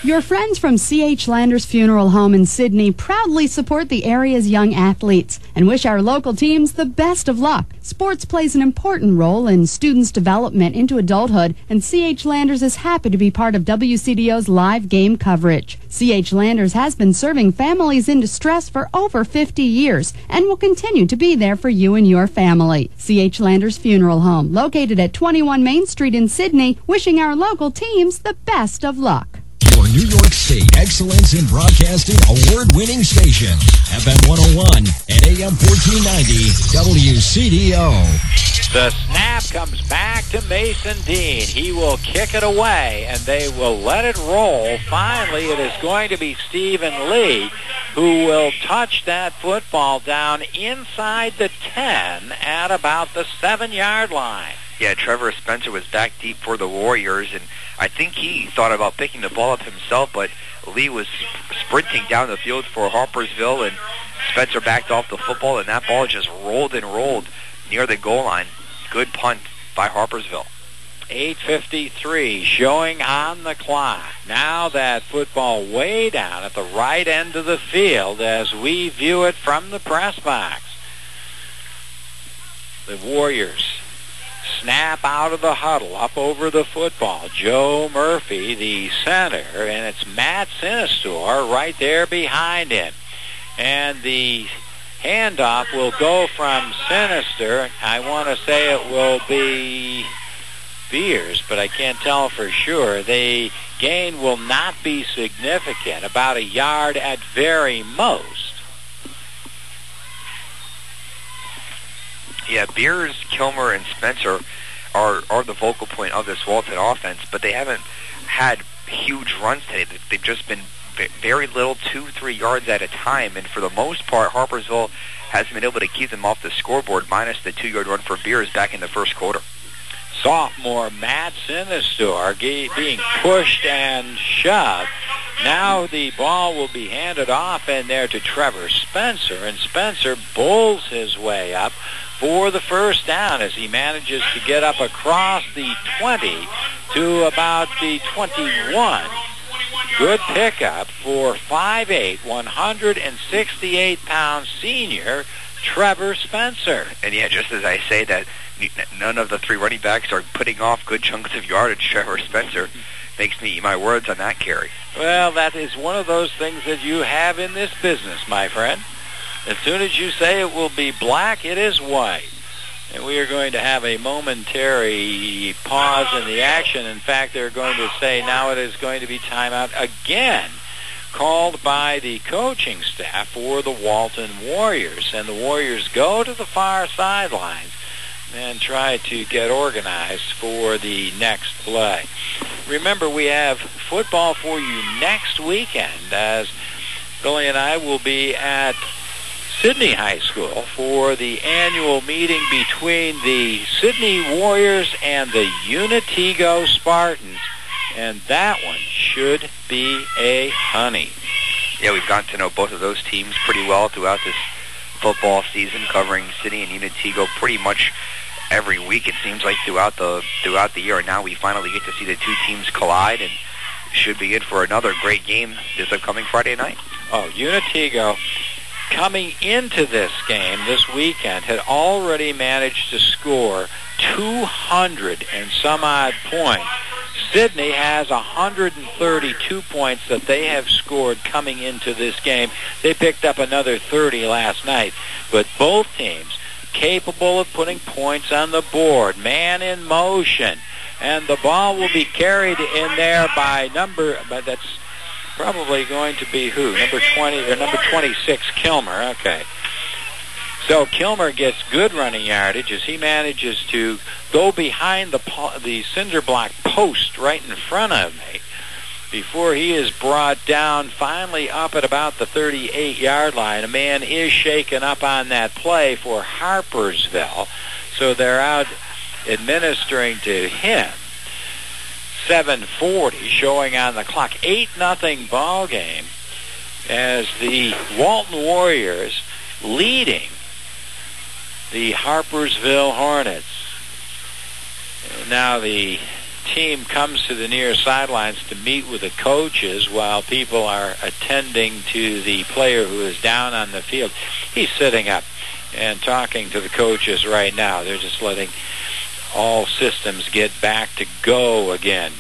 Your friends from C.H. Landers Funeral Home in Sydney proudly support the area's young athletes and wish our local teams the best of luck. Sports plays an important role in students' development into adulthood, and C.H. Landers is happy to be part of WCDO's live game coverage. C.H. Landers has been serving families in distress for over 50 years and will continue to be there for you and your family. C.H. Landers Funeral Home, located at 21 Main Street in Sydney, wishing our local teams the best of luck. Your New York State Excellence in Broadcasting award-winning station, FM 101 and AM 1490 WCDO. The snap comes back to Mason Dean. He will kick it away, and they will let it roll. Finally, it is going to be Stephen Lee who will touch that football down inside the 10 at about the 7-yard line. Yeah, Trevor Spencer was back deep for the Warriors, and I think he thought about picking the ball up himself, but Lee was sprinting down the field for Harpersville, and Spencer backed off the football, and that ball just rolled and rolled near the goal line. Good punt by Harpersville. 8:53 showing on the clock. Now that football way down at the right end of the field as we view it from the press box. The Warriors snap out of the huddle, up over the football. Joe Murphy, the center, and it's Matt Sinistor right there behind him. And the handoff will go from Sinister. I want to say it will be Beers, but I can't tell for sure. The gain will not be significant, about a yard at very most. Yeah, Beers, Kilmer, and Spencer are the focal point of this Walton offense, but they haven't had huge runs today. They've just been very little, 2-3 yards at a time, and for the most part, Harpersville hasn't been able to keep them off the scoreboard, minus the 2-yard run for Beers back in the first quarter. Sophomore Matt Sinistor being pushed and shoved. Now the ball will be handed off in there to Trevor Spencer, and Spencer bowls his way up for the first down as he manages to get up across the 20 to about the 21. Good pickup for 5'8", 168-pound senior Trevor Spencer. And yeah, just as I say that, none of the three running backs are putting off good chunks of yardage. Trevor Spencer makes me eat my words on that carry. Well, that is one of those things that you have in this business, my friend. As soon as you say it will be black, it is white. And we are going to have a momentary pause in the action. In fact, they're going to say now it is going to be timeout again, called by the coaching staff for the Walton Warriors. And the Warriors go to the far sidelines and try to get organized for the next play. Remember, we have football for you next weekend, as Billy and I will be at Sydney High School for the annual meeting between the Sydney Warriors and the Unitego Spartans, and that one should be a honey. Yeah, we've gotten to know both of those teams pretty well throughout this football season, covering Sydney and Unitego pretty much every week, it seems like, throughout the year. And now we finally get to see the two teams collide, and should be in for another great game this upcoming Friday night. Oh, Unitego, coming into this game this weekend, had already managed to score 200 and some odd points. Sydney has 132 points that they have scored coming into this game. They picked up another 30 last night. But both teams capable of putting points on the board. Man in motion. And the ball will be carried in there by but that's probably going to be who? Number 20 or number 26, Kilmer. Okay. So Kilmer gets good running yardage as he manages to go behind the cinder block post right in front of me before he is brought down, finally up at about the 38-yard line. A man is shaken up on that play for Harpersville, so they're out administering to him. 7:40 showing on the clock. 8-0 ball game as the Walton Warriors leading the Harpersville Hornets. Now the team comes to the near sidelines to meet with the coaches while people are attending to the player who is down on the field. He's sitting up and talking to the coaches right now. They're just letting all systems get back to go again.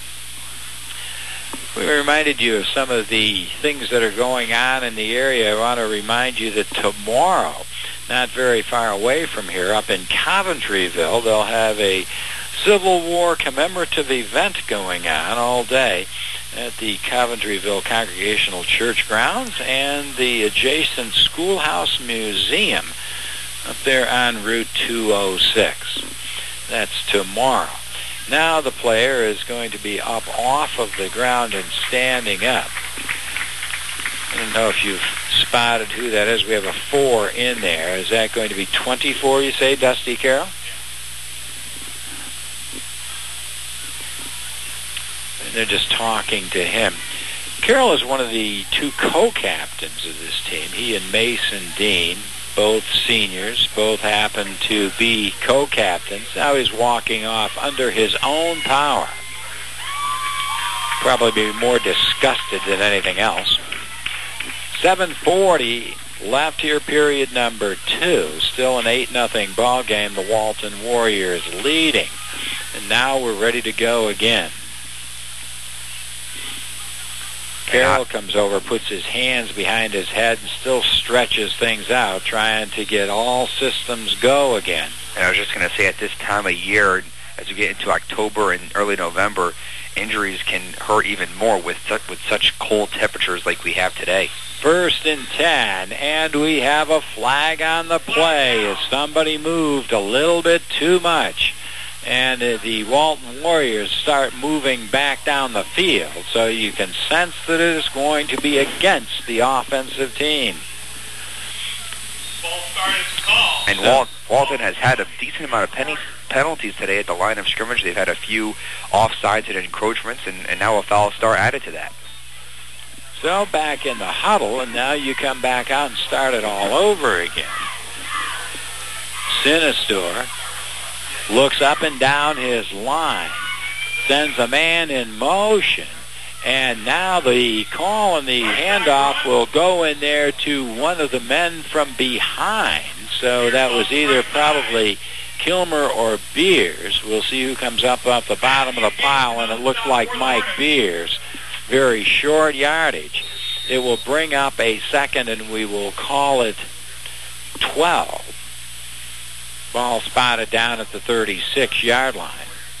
We reminded you of some of the things that are going on in the area. I want to remind you that tomorrow, not very far away from here, up in Coventryville, they'll have a Civil War commemorative event going on all day at the Coventryville Congregational Church grounds and the adjacent Schoolhouse Museum up there on Route 206. That's tomorrow. Now the player is going to be up off of the ground and standing up. I don't know if you've spotted who that is. We have a 4 in there. Is that going to be 24, you say, Dusty Carroll? And they're just talking to him. Carroll is one of the 2 co-captains of this team. He and Mason Dean, both seniors, both happen to be co-captains. Now he's walking off under his own power. Probably be more disgusted than anything else. 7:40 left here, period number 2. Still an 8-0 ball game. The Walton Warriors leading. And now we're ready to go again. Carroll comes over, puts his hands behind his head, and still stretches things out, trying to get all systems go again. And I was just going to say, at this time of year, as we get into October and early November, injuries can hurt even more with such cold temperatures like we have today. 1st and 10, and we have a flag on the play as somebody moved a little bit too much. And the Walton Warriors start moving back down the field, so you can sense that it is going to be against the offensive team. And Walton has had a decent amount of penalties today at the line of scrimmage. They've had a few offsides and encroachments, and now a foul star added to that. So back in the huddle, and now you come back out and start it all over again. Sinistor looks up and down his line, sends a man in motion, and now the call and the handoff will go in there to one of the men from behind. So that was either probably Kilmer or Beers. We'll see who comes up off the bottom of the pile, and it looks like Mike Beers. Very short yardage. It will bring up a second, and we will call it 12. Ball spotted down at the 36-yard line.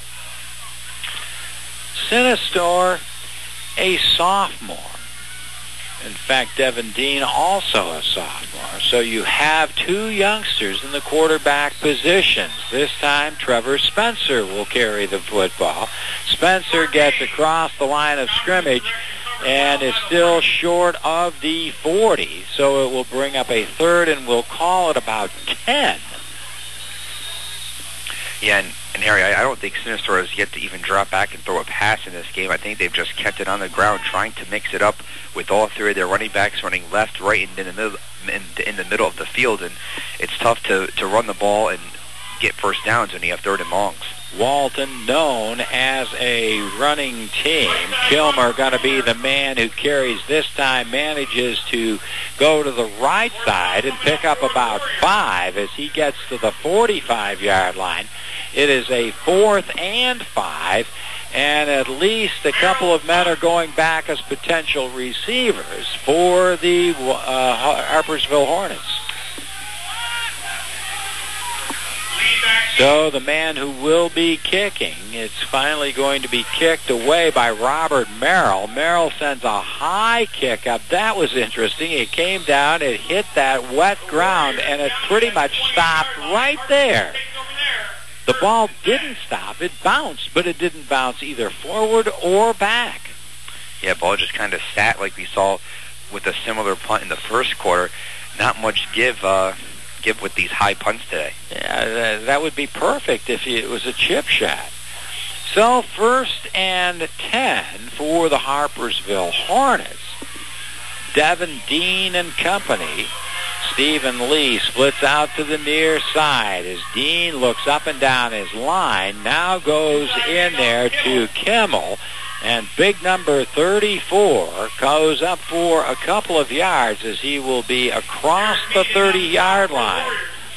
Sinistor, a sophomore. In fact, Devin Dean, also a sophomore. So you have 2 youngsters in the quarterback positions. This time, Trevor Spencer will carry the football. Spencer gets across the line of scrimmage and is still short of the 40. So it will bring up a 3rd, and we'll call it about 10. Yeah, and Harry, I don't think Sinistor has yet to even drop back and throw a pass in this game. I think they've just kept it on the ground, trying to mix it up with all 3 of their running backs running left, right, and in the middle of the field. And it's tough to run the ball and get first downs when you have 3rd and longs. Walton, known as a running team. Kilmer going to be the man who carries this time, manages to go to the right side and pick up about 5 as he gets to the 45-yard line. It is a 4th and 5, and at least a couple of men are going back as potential receivers for the Harpersville Hornets. So the man who will be kicking, it's finally going to be kicked away by Robert Merrill. Merrill sends a high kick up. That was interesting. It came down, it hit that wet ground, and it pretty much stopped right there. The ball didn't stop. It bounced, but it didn't bounce either forward or back. Yeah, ball just kind of sat like we saw with a similar punt in the first quarter. Not much give with these high punts today. Yeah, that would be perfect if it was a chip shot. So 1st and 10 for the Harpersville Hornets. Devin Dean and company Stephen Lee splits out to the near side as Dean looks up and down his line. Now goes in there to Kimmel. And big number 34 goes up for a couple of yards as he will be across the 30-yard line.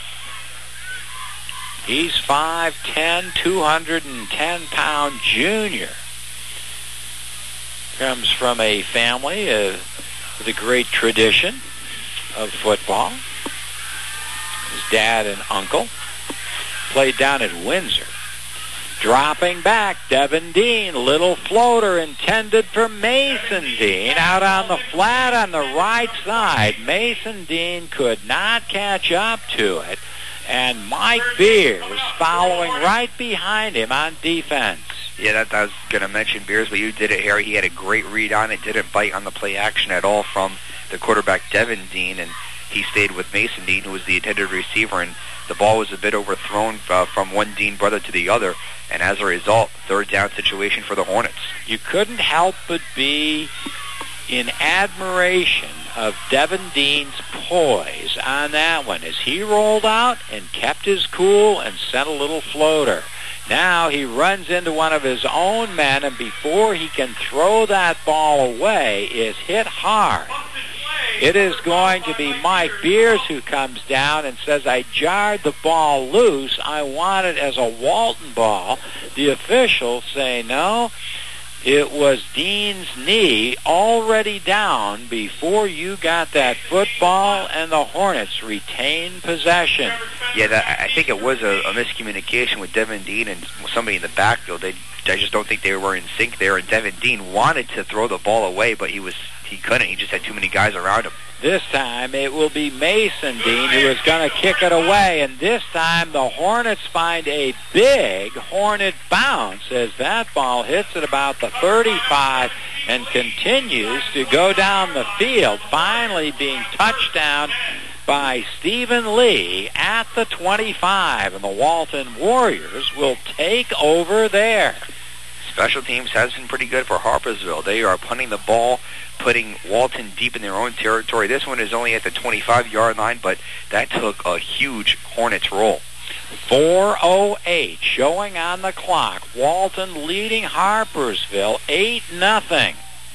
He's 5'10", 210-pound junior. Comes from a family with a great tradition of football. His dad and uncle played down at Windsor. Dropping back, Devin Dean, little floater intended for Mason Dean, out on the flat on the right side. Mason Dean could not catch up to it, and Mike Beers following right behind him on defense. Yeah, I was going to mention Beers, but you did it, Harry. He had a great read on it, didn't bite on the play action at all from the quarterback Devin Dean, and he stayed with Mason Dean, who was the intended receiver, and the ball was a bit overthrown from one Dean brother to the other, and as a result, third down situation for the Hornets. You couldn't help but be in admiration of Devin Dean's poise on that one as he rolled out and kept his cool and sent a little floater. Now he runs into one of his own men, and before he can throw that ball away, is hit hard. It is going to be Mike Beers who comes down and says, I jarred the ball loose. I want it as a Walton ball. The officials say, no, it was Dean's knee already down before you got that football, and the Hornets retain possession. Yeah, I think it was a miscommunication with Devin Dean and somebody in the backfield. I just don't think they were in sync there, and Devin Dean wanted to throw the ball away, but he couldn't. He just had too many guys around him. This time it will be Mason Dean who is going to kick it away, and this time the Hornets find a big Hornet bounce as that ball hits at about the 35 and continues to go down the field, finally being touched down by Stephen Lee at the 25, and the Walton Warriors will take over there. Special teams has been pretty good for Harpersville. They are punting the ball, putting Walton deep in their own territory. This one is only at the 25-yard line, but that took a huge Hornets roll. 4:08 showing on the clock. Walton leading Harpersville 8-0.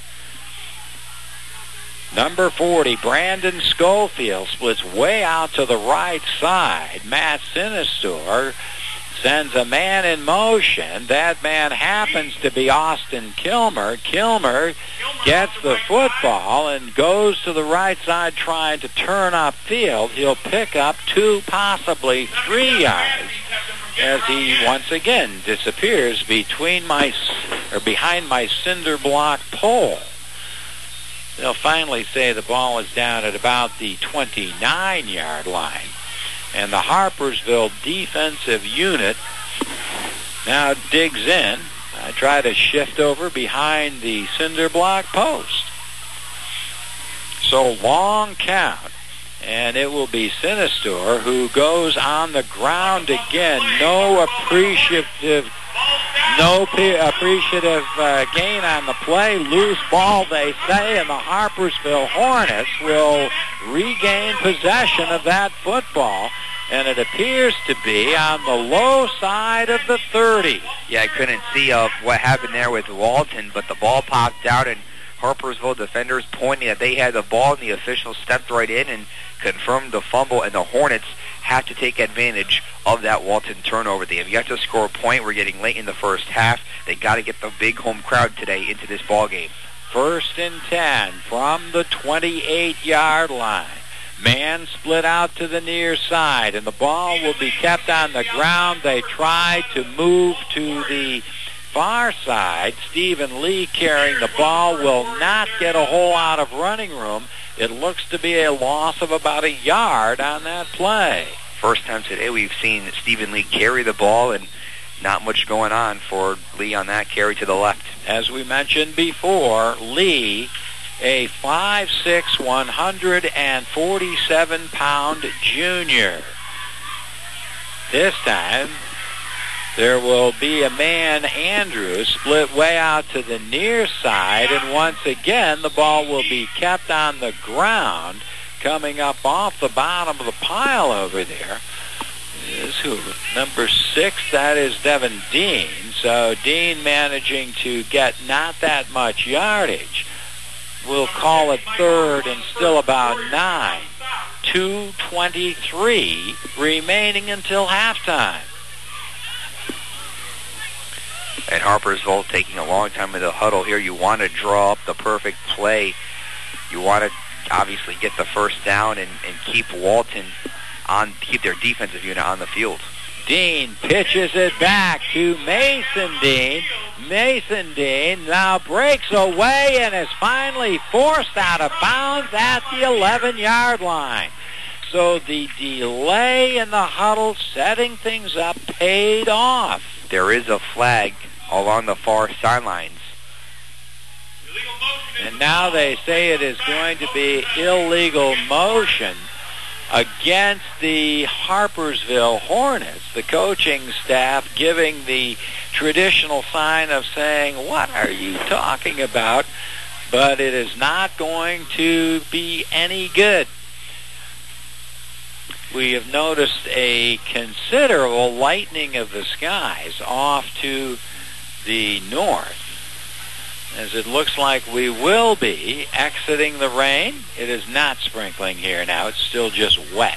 Number 40, Brandon Schofield, splits way out to the right side. Matt Sinistor sends a man in motion. That man happens to be Austin Kilmer. Kilmer gets the football and goes to the right side trying to turn upfield. He'll pick up 2, possibly 3 yards as he once again disappears behind my cinder block pole. They'll finally say the ball is down at about the 29-yard line. And the Harpersville defensive unit now digs in. I try to shift over behind the cinder block post. So long count. And it will be Sinistor who goes on the ground again. No appreciative gain on the play. Loose ball, they say, and the Harpersville Hornets will regain possession of that football. And it appears to be on the low side of the 30. Yeah, I couldn't see what happened there with Walton, but the ball popped out, and Harpersville defenders pointing that they had the ball, and the officials stepped right in and confirmed the fumble, and the Hornets have to take advantage of that Walton turnover. They have yet to score a point. We're getting late in the first half. They got to get the big home crowd today into this ball game. 1st and 10 from the 28-yard line. Man split out to the near side, and the ball will be kept on the ground. They try to move to the far side. Stephen Lee carrying the ball will not get a whole lot of running room. It looks to be a loss of about a yard on that play. First time today we've seen Stephen Lee carry the ball, and not much going on for Lee on that carry to the left. As we mentioned before, Lee, a 5'6", 147-pound junior. This time, there will be a man, Andrews, split way out to the near side, and once again, the ball will be kept on the ground coming up off the bottom of the pile over there is who? Number 6, that is Devin Dean. So Dean managing to get not that much yardage. We'll call it third and still about 9. 2:23 remaining until halftime. And Harpersville taking a long time in the huddle here. You want to draw up the perfect play. You want to obviously get the first down and keep Walton on, keep their defensive unit on the field. Dean pitches it back to Mason Dean. Mason Dean now breaks away and is finally forced out of bounds at the 11-yard line. So the delay in the huddle setting things up paid off. There is a flag along the far sidelines. And now they say it is going to be illegal motion against the Harpersville Hornets. The coaching staff giving the traditional sign of saying, "What are you talking about?" But it is not going to be any good. We have noticed a considerable lightening of the skies off to the north, as it looks like we will be exiting the rain. It is not sprinkling here now. It's still just wet.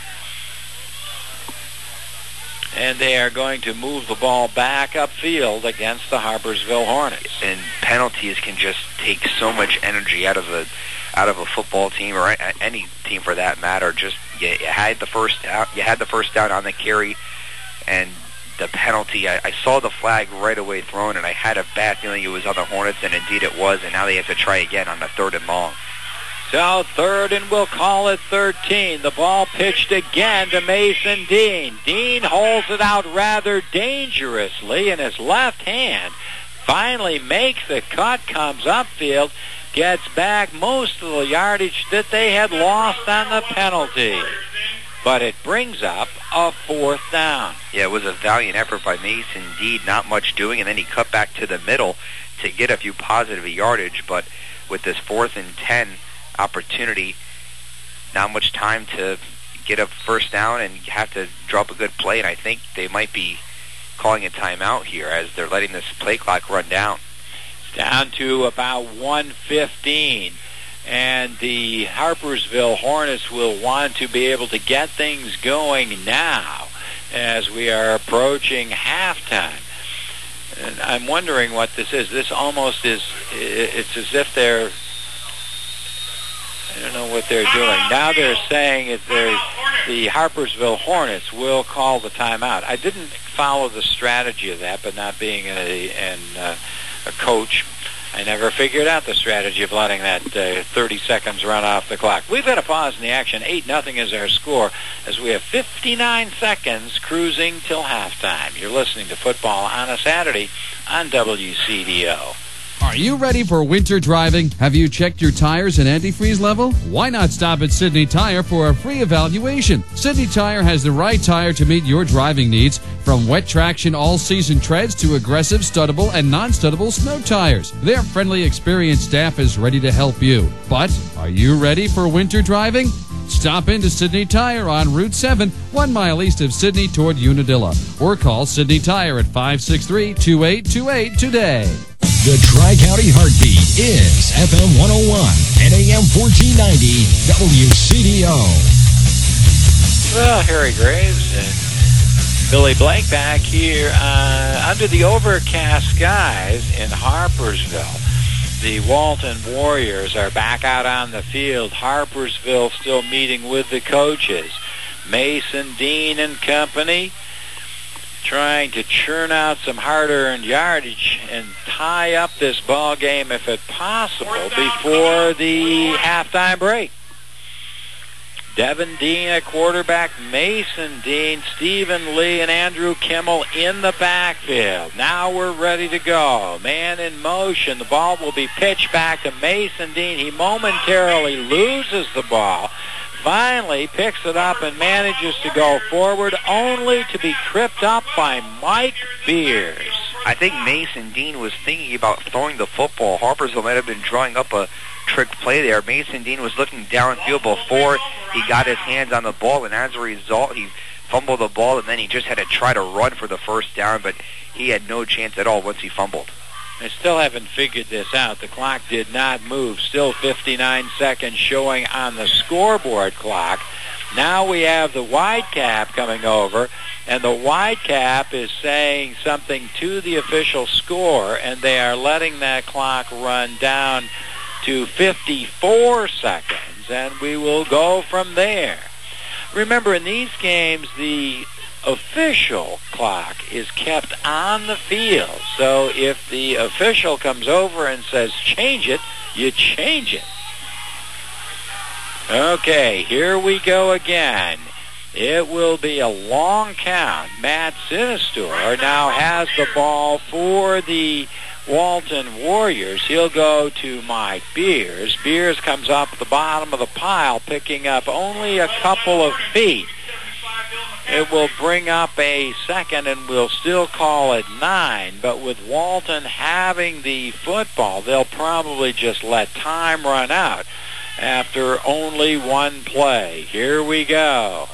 And they are going to move the ball back upfield against the Harpersville Hornets. And penalties can just take so much energy out of a football team, or any team for that matter. Just you had the first down on the carry, and the penalty, I saw the flag right away thrown, and I had a bad feeling it was on the Hornets, and indeed it was, and now they have to try again on the 3rd and long. So 3rd and we'll call it 13. The ball pitched again to Mason Dean. Dean holds it out rather dangerously in his left hand. Finally makes the cut, comes upfield, gets back most of the yardage that they had lost on the penalty. But it brings up a 4th down. Yeah, it was a valiant effort by Mason Dean, not much doing, and then he cut back to the middle to get a few positive yardage, but with this 4th and 10 opportunity, not much time to get a first down, and you have to drop a good play, and I think they might be calling a timeout here as they're letting this play clock run down. It's down to about 1:15. And the Harpersville Hornets will want to be able to get things going now as we are approaching halftime. And I'm wondering what this is. This almost is, it's as if they're, I don't know what they're doing. Now they're saying the Harpersville Hornets will call the timeout. I didn't follow the strategy of that, but not being a coach, I never figured out the strategy of letting that 30 seconds run off the clock. We've had a pause in the action. 8-0 is our score as we have 59 seconds cruising till halftime. You're listening to football on a Saturday on WCDO. Are you ready for winter driving? Have you checked your tires and antifreeze level? Why not stop at Sydney Tire for a free evaluation? Sydney Tire has the right tire to meet your driving needs, from wet traction all-season treads to aggressive studdable and non-studdable snow tires. Their friendly, experienced staff is ready to help you. But are you ready for winter driving? Stop into Sydney Tire on Route 7, 1 mile east of Sydney toward Unadilla, or call Sydney Tire at 563-2828 today. The Tri-County Heartbeat is FM 101 and AM 1490 WCDO. Well, Harry Graves and Billy Blake back here under the overcast skies in Harpersville. The Walton Warriors are back out on the field. Harpersville still meeting with the coaches. Mason Dean and company trying to churn out some hard-earned yardage and tie up this ball game, if it's possible, before the halftime break. Devin Dean at quarterback, Mason Dean, Stephen Lee, and Andrew Kimmel in the backfield. Now we're ready to go. Man in motion. The ball will be pitched back to Mason Dean. He momentarily loses the ball, finally picks it up and manages to go forward, only to be tripped up by Mike Beers. I think Mason Dean was thinking about throwing the football. Harpersville might have been drawing up a trick play there. Mason Dean was looking downfield before he got his hands on the ball, and as a result, he fumbled the ball, and then he just had to try to run for the first down, but he had no chance at all once he fumbled. I still haven't figured this out. The clock did not move. Still 59 seconds showing on the scoreboard clock. Now we have the wide cap coming over, and the wide cap is saying something to the official score, and they are letting that clock run down to 54 seconds, and we will go from there. Remember, in these games, the official clock is kept on the field. So if the official comes over and says, change it, you change it. Okay, here we go again. It will be a long count. Matt Sinistor now has the ball for the Walton Warriors. He'll go to Mike Beers. Beers comes up the bottom of the pile, picking up only a couple of feet. It will bring up a second, and we'll still call it 9. But with Walton having the football, they'll probably just let time run out after only one play. Here we go.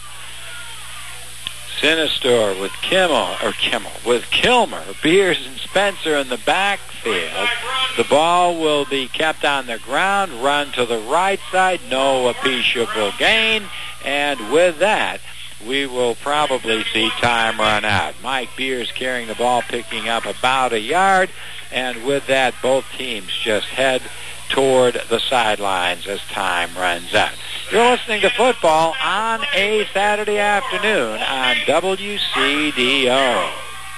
Sinistor with Kilmer, Beers and Spencer in the backfield. The ball will be kept on the ground, run to the right side, no appreciable gain, and with that, we will probably see time run out. Mike Beers carrying the ball, picking up about a yard, and with that, both teams just head toward the sidelines as time runs out. You're listening to football on a Saturday afternoon on WCDO.